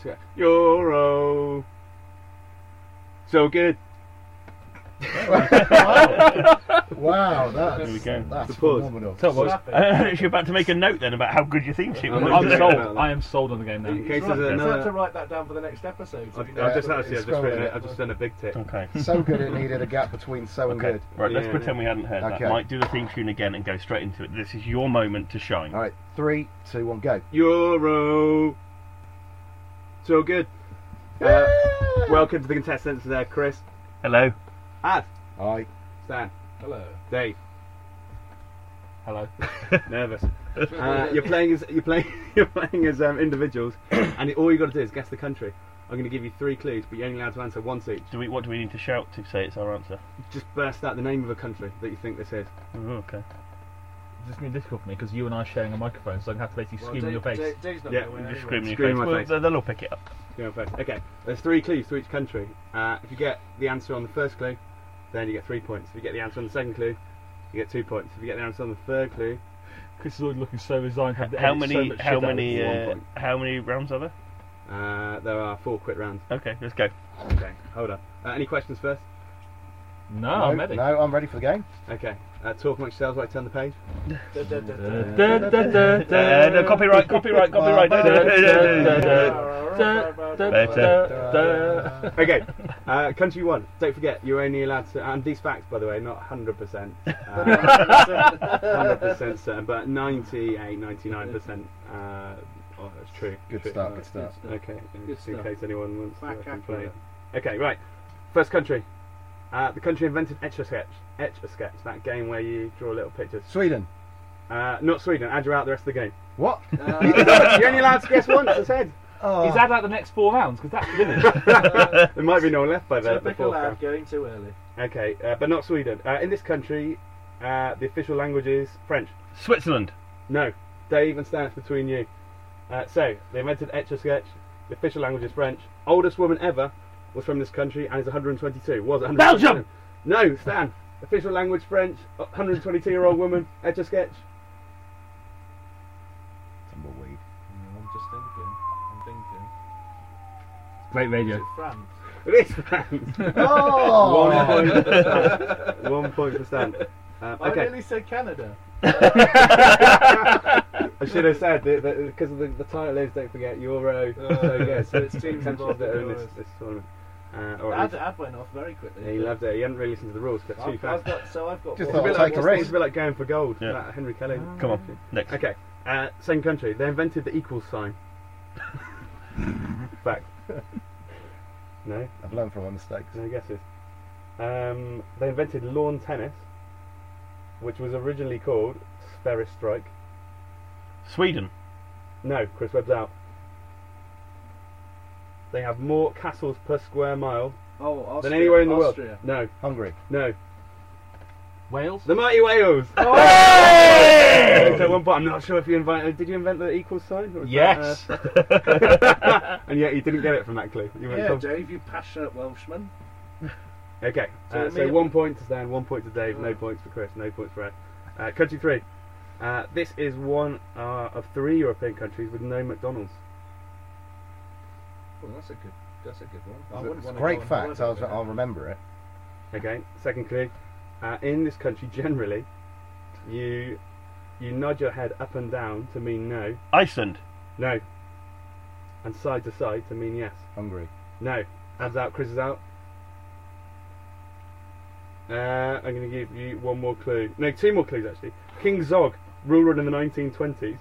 Euro. So good. Wow, that's, There we go. that's The pause. phenomenal. So what? Slap it. Uh, you're about to make a note then about how good your theme tune I'm was. not I'm doing sold. that. I am sold on the game now. In He's case right, there's he's another- had to write that down for the next episode. so I've, he I've knows just what actually, it I've is. just written Scrolling it. it. I've just done a big tick. Okay. So good it needed a gap between so and Okay. good. Right, let's Yeah, pretend yeah. we hadn't heard Okay. that. Mike, do the theme tune again and go straight into it. This is your moment to shine. All right, three, two, one, go. Euro. So good. Uh, welcome to the contestants there, Chris, Hello. Ad, Aye. Stan. Hello. Dave. Hello. Nervous. Uh, you're playing as you're playing you're playing as um, individuals, and all you got to do is guess the country. I'm going to give you three clues, but you're only allowed to answer once each. Do we? What do we need to shout to say it's our answer? Just burst out the name of a country that you think this is. Oh, okay. This is going to be difficult for me because you and I are sharing a microphone, so I'm going to have to basically scream in your face. Dave, Dave's not Yeah, going to win Just anyway. scream in your Scream in face. my Well, face. then they'll all pick it up. Go first. Okay, there's three clues to each country. Uh, if you get the answer on the first clue, then you get three points. If you get the answer on the second clue, you get two points. If you get the answer on the third clue, Chris is always looking so resigned. to have to How edit many? So much how shit out. many? one Uh, point. how many rounds are there? uh, there are four quick rounds. Okay, let's go. Okay, hold on. Uh, any questions first? No, no, I'm ready. no, I'm ready for the game. Okay. Uh, talk amongst yourselves while I turn the page. Da, da, da, da. Da, da, da, da, Uh, no, copyright, copyright, copyright. da, da, da, da, da, da, da. Okay. Uh, country one. Don't forget, you're only allowed to. And these facts, by the way, not one hundred percent. Uh, one hundred percent certain, but ninety-eight, ninety-nine percent. Uh, oh, that's true. Good true. start, good start. Okay, Good just in stuff. case anyone wants Fact to complain. accurate. Okay, right. First country. Uh, the country invented Etch a Sketch. Etch a Sketch, that game where you draw little pictures. Sweden. Uh, not Sweden. Add you out the rest of the game. What? Uh, You're only allowed to guess once. I said. Oh. He's had like the next four rounds because that's finished. There might be no one left by then. Typical lad going too early. Okay, uh, but not Sweden. Uh, in this country, uh, the official language is French. Switzerland. No. Dave and Stan, it's between you. Uh, so, they invented Etch a Sketch. The official language is French. Oldest woman ever was from this country and is one hundred twenty-two. Was one hundred twenty-two. Belgium! No, Stan. Official language French. one hundred twenty-two year old woman. Etch a Sketch. Tumbleweed. No, I'm just thinking. I'm thinking. Great Is radio. it France? It is France. Oh! One point for Stan. One point for Stan. Uh, I okay. nearly said Canada. I should have said that, that because of the, the title is, don't forget, Euro. Uh, so yeah, so it's teams countries involved that in own this, Euros. this tournament. Uh, or at Ad, least- ad went off very quickly. yeah, he loved it. He hadn't really listened to the rules. Got too I've, fast. I've got, so I've got. Just It's a thought bit I'll like take a what's- risk. It's a bit like going for gold. Yeah. That Henry Kelly. Come on, next. Okay. Uh, same country. They invented the equals sign. Fact. No. I've learned from my mistakes. No guesses. Um, they invented lawn tennis, which was originally called Sferris Strike. Sweden. No, Chris Webb's out. They have more castles per square mile Oh, Austria. than anywhere in the Austria. world. No, Hungary. no. Wales? The mighty Wales. Oh! Okay, so at one point, I'm not sure if you invented. Did you invent the equals sign? Or was Yes. that, uh, and yet you didn't get it from that clue. You went Yeah, from- Dave, you passionate Welshman. Okay, So uh, it so may- one point to Stan, one point to Dave, no Oh. points for Chris, no points for Ed. Uh, country three. Uh, this is one uh, of three European countries with no McDonald's. Well, that's a good. That's a good one. I It's wouldn't a want great to go fact. on I'll, holiday I'll with remember it. Okay, second clue. Uh, in this country, generally, you you nod your head up and down to mean no, Iceland. no, and side to side to mean yes, Hungary. no. Ad's out, Chris is out. Uh, I'm going to give you one more clue. No, two more clues actually. King Zog, ruler in the nineteen twenties,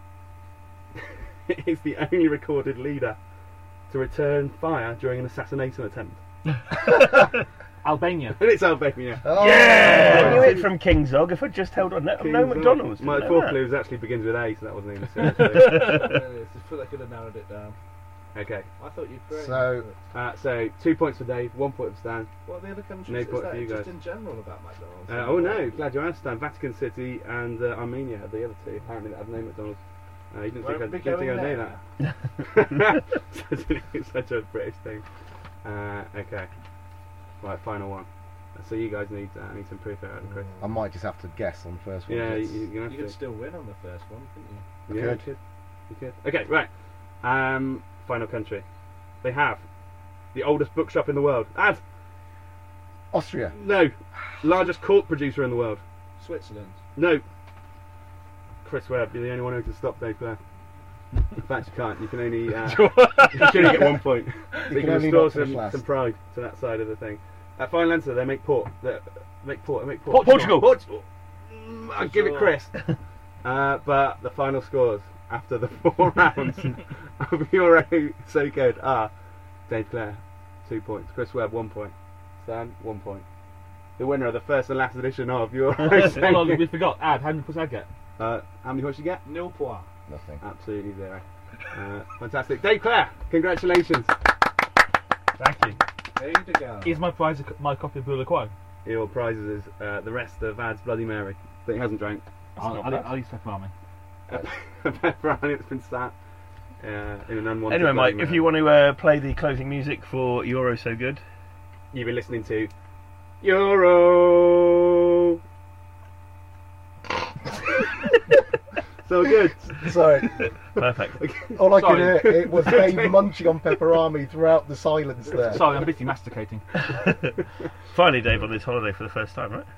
is the only recorded leader to return fire during an assassination attempt. Albania. And it's Albania. Oh! Yeah! I knew it from King Zog. If I just held on, no, King no Zog. McDonald's. My didn't know fourth that. clue actually begins with A, so that wasn't even serious. it. I feel like I could have narrowed it down. Okay, I thought you'd create. So- uh, so two points for Dave, one point for Stan. What are the other countries? No is point that for you just guys. in general about McDonald's? Uh, oh no, glad you asked, Stan. Vatican City and uh, Armenia are the other two. Apparently, that have no McDonald's. Uh, you didn't Won't think I, be didn't think I going knew there. that. such, a, such a British thing. Uh, okay, right, final one. So you guys need uh, need some proof out of Chris. I might just have to guess on the first one. Yeah, you, It's- you're gonna You have could to. still win on the first one, couldn't you? Yeah, could. you could. You could. Okay, right. Um, final country. They have the oldest bookshop in the world. Ad. Austria. No. Largest cork producer in the world. Switzerland. No. Chris Webb, you're the only one who can stop Dave Blair. In fact, you can't. You can only uh, you can only get one point. But you can can only restore not finish some, last. some pride to that side of the thing. Uh, final answer. They make port. They make port. They make port. Portugal. Portugal. Mm, I'll give it Chris. Uh, but the final scores after the four rounds of Euro So Good are Dave Clare, two points. Chris Webb, one point. Stan, one point. the winner of the first and last edition of your. Hold on, we forgot. Ad, how many points did Ad get? uh, how many points you get? Nil point. Nothing. Absolutely zero. Uh, fantastic. Dave Clare, congratulations. Thank you. There you go. Is my prize a, my copy of Blue Choir? Your prizes is uh, the rest of Ad's Bloody Mary that he hasn't drank. I'll, not I'll, bad. I'll use Pepperami. A pepperoni that's been sat uh, in an unwanted. Anyway, Bloody Mike, if Mary. you want to uh, play the closing music for Euro So Good, You've been listening to Euro. So good. Sorry. perfect. All I could Sorry. hear it was Dave munching on pepperami throughout the silence there. Sorry, I'm busy masticating. Finally, Dave on this holiday for the first time, right?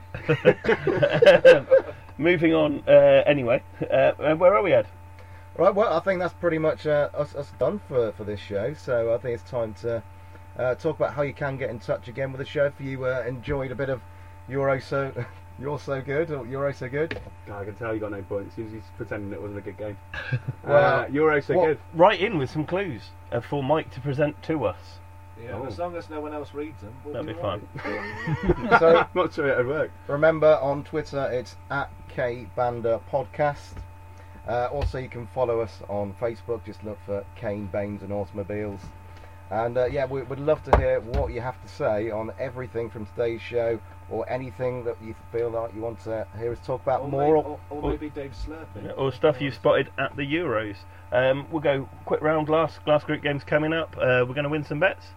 Yep. Moving on. Uh, anyway, uh, where are we at? Right, well, I think that's pretty much uh, us, us done for, for this show. So I think it's time to uh, talk about how you can get in touch again with the show if you uh, enjoyed a bit of Euro So You're So Good or Euro So Good. God, I can tell you got no points. He was he's pretending it wasn't a good game. Well, uh, Euro So what- good. Write in with some clues uh, for Mike to present to us. Yeah, Oh. as long as no one else reads them, we'll That'd be be right. fine. So I'm not sure it'd work. remember on Twitter it's at K Bander Podcast. Uh, also, you can follow us on Facebook. Just look for Kane Baines and Automobiles. And uh, yeah, we would love to hear what you have to say on everything from today's show, or anything that you feel like you want to hear us talk about Or, more. maybe, Or, or, or maybe Dave slurping. Or stuff you spotted at the Euros. Um, we'll go quick round. Last last group games coming up. Uh, we're going to win some bets.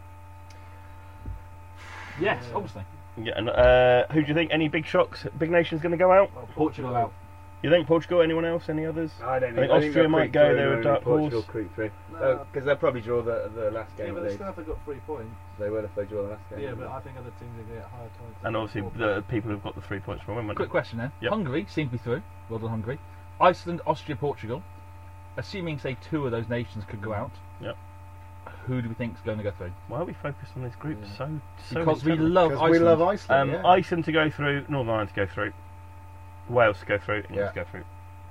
Yes, Yeah. obviously. Yeah. And, uh, who do you think? Any big shocks? Big nations going to go out? Well, Portugal out. You think Portugal? Anyone else? Any others? I don't I think, think I Austria they'll might creep go, through they're a and dark Portugal horse. creep through. No. Because they'll probably draw the, the last Yeah, game. but at they least. still haven't got three points. They will if they draw the last game. Yeah, but I think other teams are going to get higher points. And obviously the people who've got the three points from women. Quick question then. Yep. Hungary seems to be through. Well done, Hungary. Iceland, Austria, Portugal. Assuming, say, two of those nations could go out. Yep. Who do we think is going to go through? Why are we focused on this group Yeah. so so Because we intently? love 'cause Iceland. we love Iceland. Um, yeah. Iceland to go through, Northern Ireland to go through, Wales to go through, England Yeah. to go through.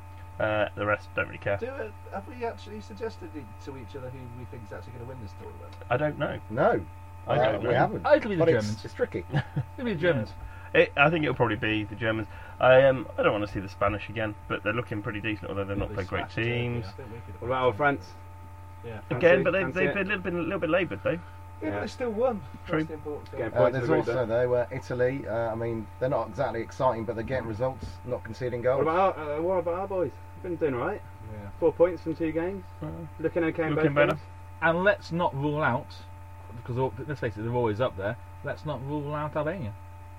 Uh, the rest don't really care. Do it, have we actually suggested it to each other who we think is actually going to win this tournament? I don't know. No, I uh, don't we know. haven't. Oh, it'll be the But it's, Germans. it's tricky. It'll be the Germans. It, I think it'll probably be the Germans. I um, I don't want to see the Spanish again, but they're looking pretty decent, although they've Yeah, not they played great smashed Turkey. teams. I think we could have What about our France? Yeah. Fancy- Again, but they've, fancy they've it? been a little bit, a little bit laboured though. Yeah, Yeah. but they still won. True. That's the important thing. Game Uh, Points there's in the group, also though. though uh, Italy. Uh, I mean, they're not exactly exciting, but they're getting results, not conceding goals. What about our, uh, what about our boys? Been doing alright. Yeah. Four points from two games. Uh, Looking okay in Looking both better. games. And let's not rule out, because all- let's face it, they're always up there. Let's not rule out Albania.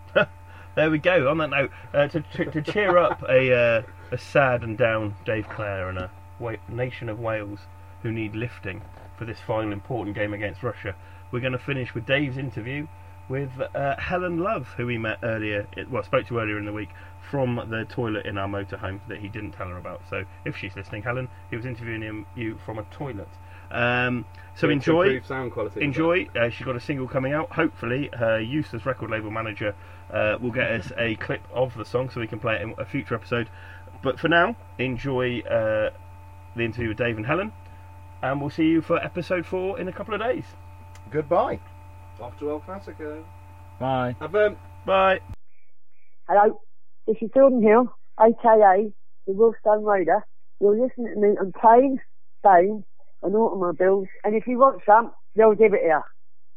There we go. On that note, uh, to, to to cheer up a uh, a sad and down Dave Clare and a wa- nation of Wales who need lifting for this final important game against Russia, we're going to finish with Dave's interview with uh, Helen Love, who we met earlier, well, spoke to earlier in the week from the toilet in our motorhome that he didn't tell her about. So if she's listening, Helen, he was interviewing him, you from a toilet. Um, so To enjoy. improve sound quality. Enjoy. Uh, she's got a single coming out. Hopefully, her useless record label manager uh, will get us a clip of the song so we can play it in a future episode. But for now, enjoy uh, the interview with Dave and Helen, and we'll see you for episode four in a couple of days. Goodbye. Off to El Clasico. Bye. Have um, Bye. Hello, this is Jordan Hill, aka the Wolfstone Raider. You're listening to me on Planes, Banes and Automobiles, and if you want some, they'll give it here.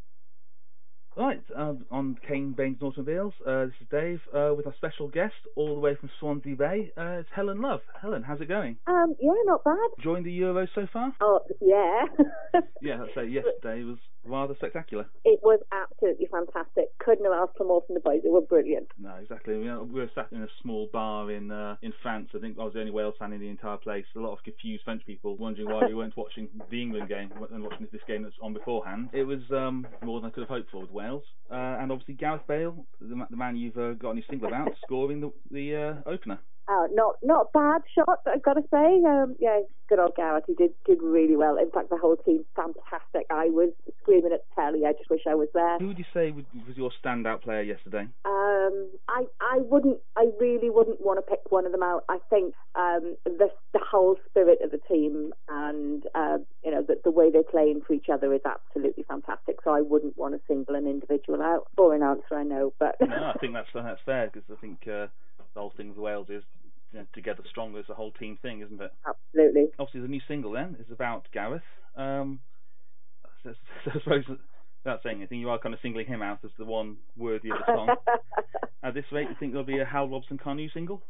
Right, um, on Kane Baines and Automobiles, uh, this is Dave uh, with our special guest all the way from Swansea Bay. Uh, it's Helen Love. Helen, how's it going? Um, yeah, not bad. Enjoying the Euro so far? Oh, yeah. Yeah, I'd say yesterday was rather spectacular. It was absolutely fantastic. Couldn't have asked for more from the boys. They were brilliant. No, exactly. We, we were sat in a small bar in uh, in France. I think I was the only Wales fan in the entire place. A lot of confused French people wondering why we weren't watching the England game and watching this game that's on beforehand. It was um, more than I could have hoped for with Wales. Uh, and obviously Gareth Bale, the, ma- the man you've uh, got a new single about, scoring the, the uh, opener. Oh, not not bad shot, I've got to say. Um, yeah, good old Gareth. He did did really well. In fact, the whole team fantastic. I was screaming at the telly. I just wish I was there. Who would you say was was your standout player yesterday? Um, I I wouldn't. I really wouldn't want to pick one of them out. I think um, the the whole spirit of the team and uh, you know the, the way they're playing for each other is absolutely fantastic. So I wouldn't want to single an individual out. Boring answer, I know, but No, I think that's that's fair, because I think uh, the whole thing with Wales is, you know, together stronger is a whole team thing, isn't it? absolutely. Obviously, the new single then is about Gareth. Um, so, so I suppose, without saying anything, you are kind of singling him out as the one worthy of the song. At this rate, you think there'll be a Hal Robson Carnew single?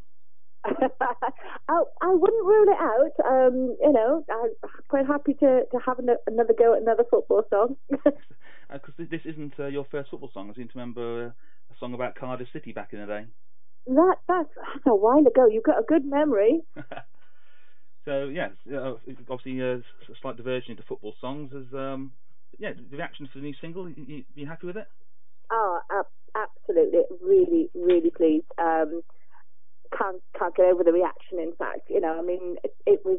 I, I wouldn't rule it out. Um, you know, I'm quite happy to, to have an, another go at another football song. Because uh, this isn't uh, your first football song. I seem to remember uh, a song about Cardiff City back in the day. that that's, that's a while ago. You've got a good memory. So yes, uh, obviously uh, a slight diversion into football songs. Is um, yeah, the reaction to the new single. You, you, you happy with it? Oh, ab- absolutely. Really, really pleased. Um, can't can't get over the reaction. In fact, you know, I mean, it, it was.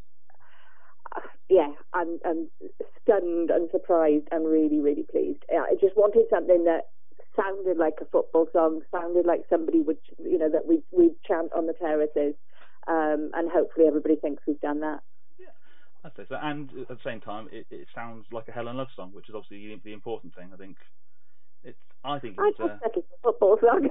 Uh, yeah, I'm, I'm stunned and surprised and really, really pleased. Yeah, I just wanted something that sounded like a football song, sounded like somebody would, you know, that we we chant on the terraces, um, and hopefully everybody thinks we've done that. Yeah, I'd say so. And at the same time, it, it sounds like a Helen Love song, which is obviously the, the important thing. I think it's. I think it's. I Uh, just think it's a football song.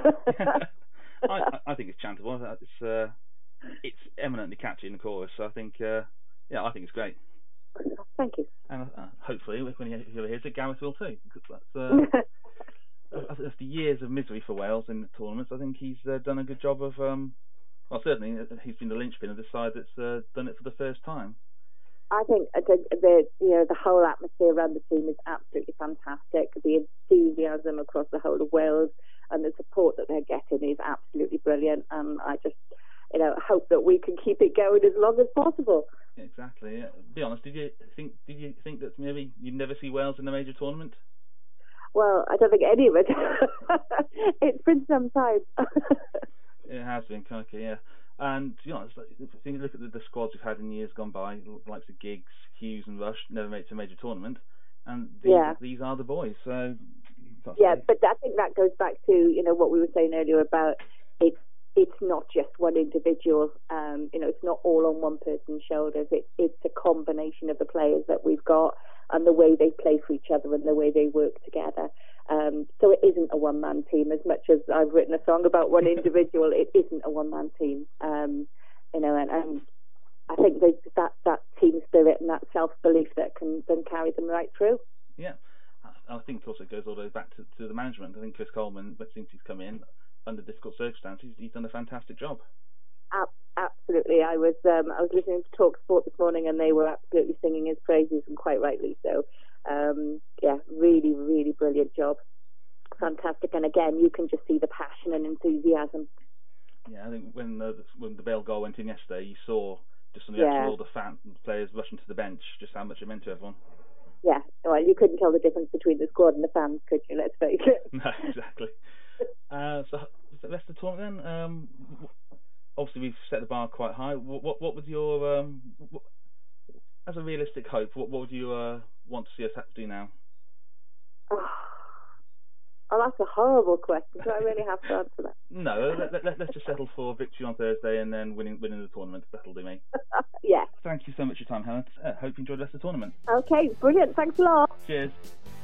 I, I think it's chantable. It's uh, it's eminently catchy in the chorus. So I think, uh, yeah, I think it's great. Thank you. And uh, hopefully, when he hears it, Gareth will too. Because that's uh, after years of misery for Wales in the tournaments, I think he's uh, done a good job of. Um, well, certainly he's been the linchpin of the side that's uh, done it for the first time. I think uh, the, the you know the whole atmosphere around the team is absolutely fantastic. The enthusiasm across the whole of Wales and the support that they're getting is absolutely brilliant. And I just you know hope that we can keep it going as long as possible. Exactly. Yeah. Be honest. Did you think? Did you think that maybe you'd never see Wales in a major tournament? Well, I don't think any of it. It's been some time. It has been, crikey, yeah. And you know, if you look at the, the squads we've had in years gone by, the likes of Giggs, Hughes, and Rush, never made it to a major tournament, and these, Yeah. these are the boys. So that's Yeah, great. but I think that goes back to you know what we were saying earlier about it's it's not just one individual. Um, you know, it's not all on one person's shoulders. It's it's a combination of the players that we've got and the way they play for each other and the way they work together. Um, so it isn't a one-man team. As much as I've written a song about one individual, it isn't a one-man team. Um, you know, and, and I think there's that that team spirit and that self-belief that can then carry them right through. Yeah, I I think it also goes all the way back to, to the management. I think Chris Coleman, since he's come in under difficult circumstances, he's done a fantastic job. Ab- Absolutely. I was um, I was listening to Talk Sport this morning, and they were absolutely singing his praises, and quite rightly so. Um, yeah, really, really brilliant job. Fantastic. And again, you can just see the passion and enthusiasm. Yeah, I think when the when the Bale goal went in yesterday, you saw just on the Yeah. reaction all the fan players rushing to the bench, just how much it meant to everyone. Yeah, well, you couldn't tell the difference between the squad and the fans, could you? Let's face it. No, exactly. Uh, so the rest of the tournament then. Um, obviously, we've set the bar quite high. What what, what would your um, what, as a realistic hope? What what would you uh, want to see us have to do now? Oh, that's a horrible question. Do I really have to answer that? No, let, let, let's just settle for victory on Thursday and then winning winning the tournament. That'll do me. Yeah. Thank you so much for your time, Helen. Uh, hope you enjoyed the rest of the tournament. Okay, brilliant. Thanks a lot. Cheers.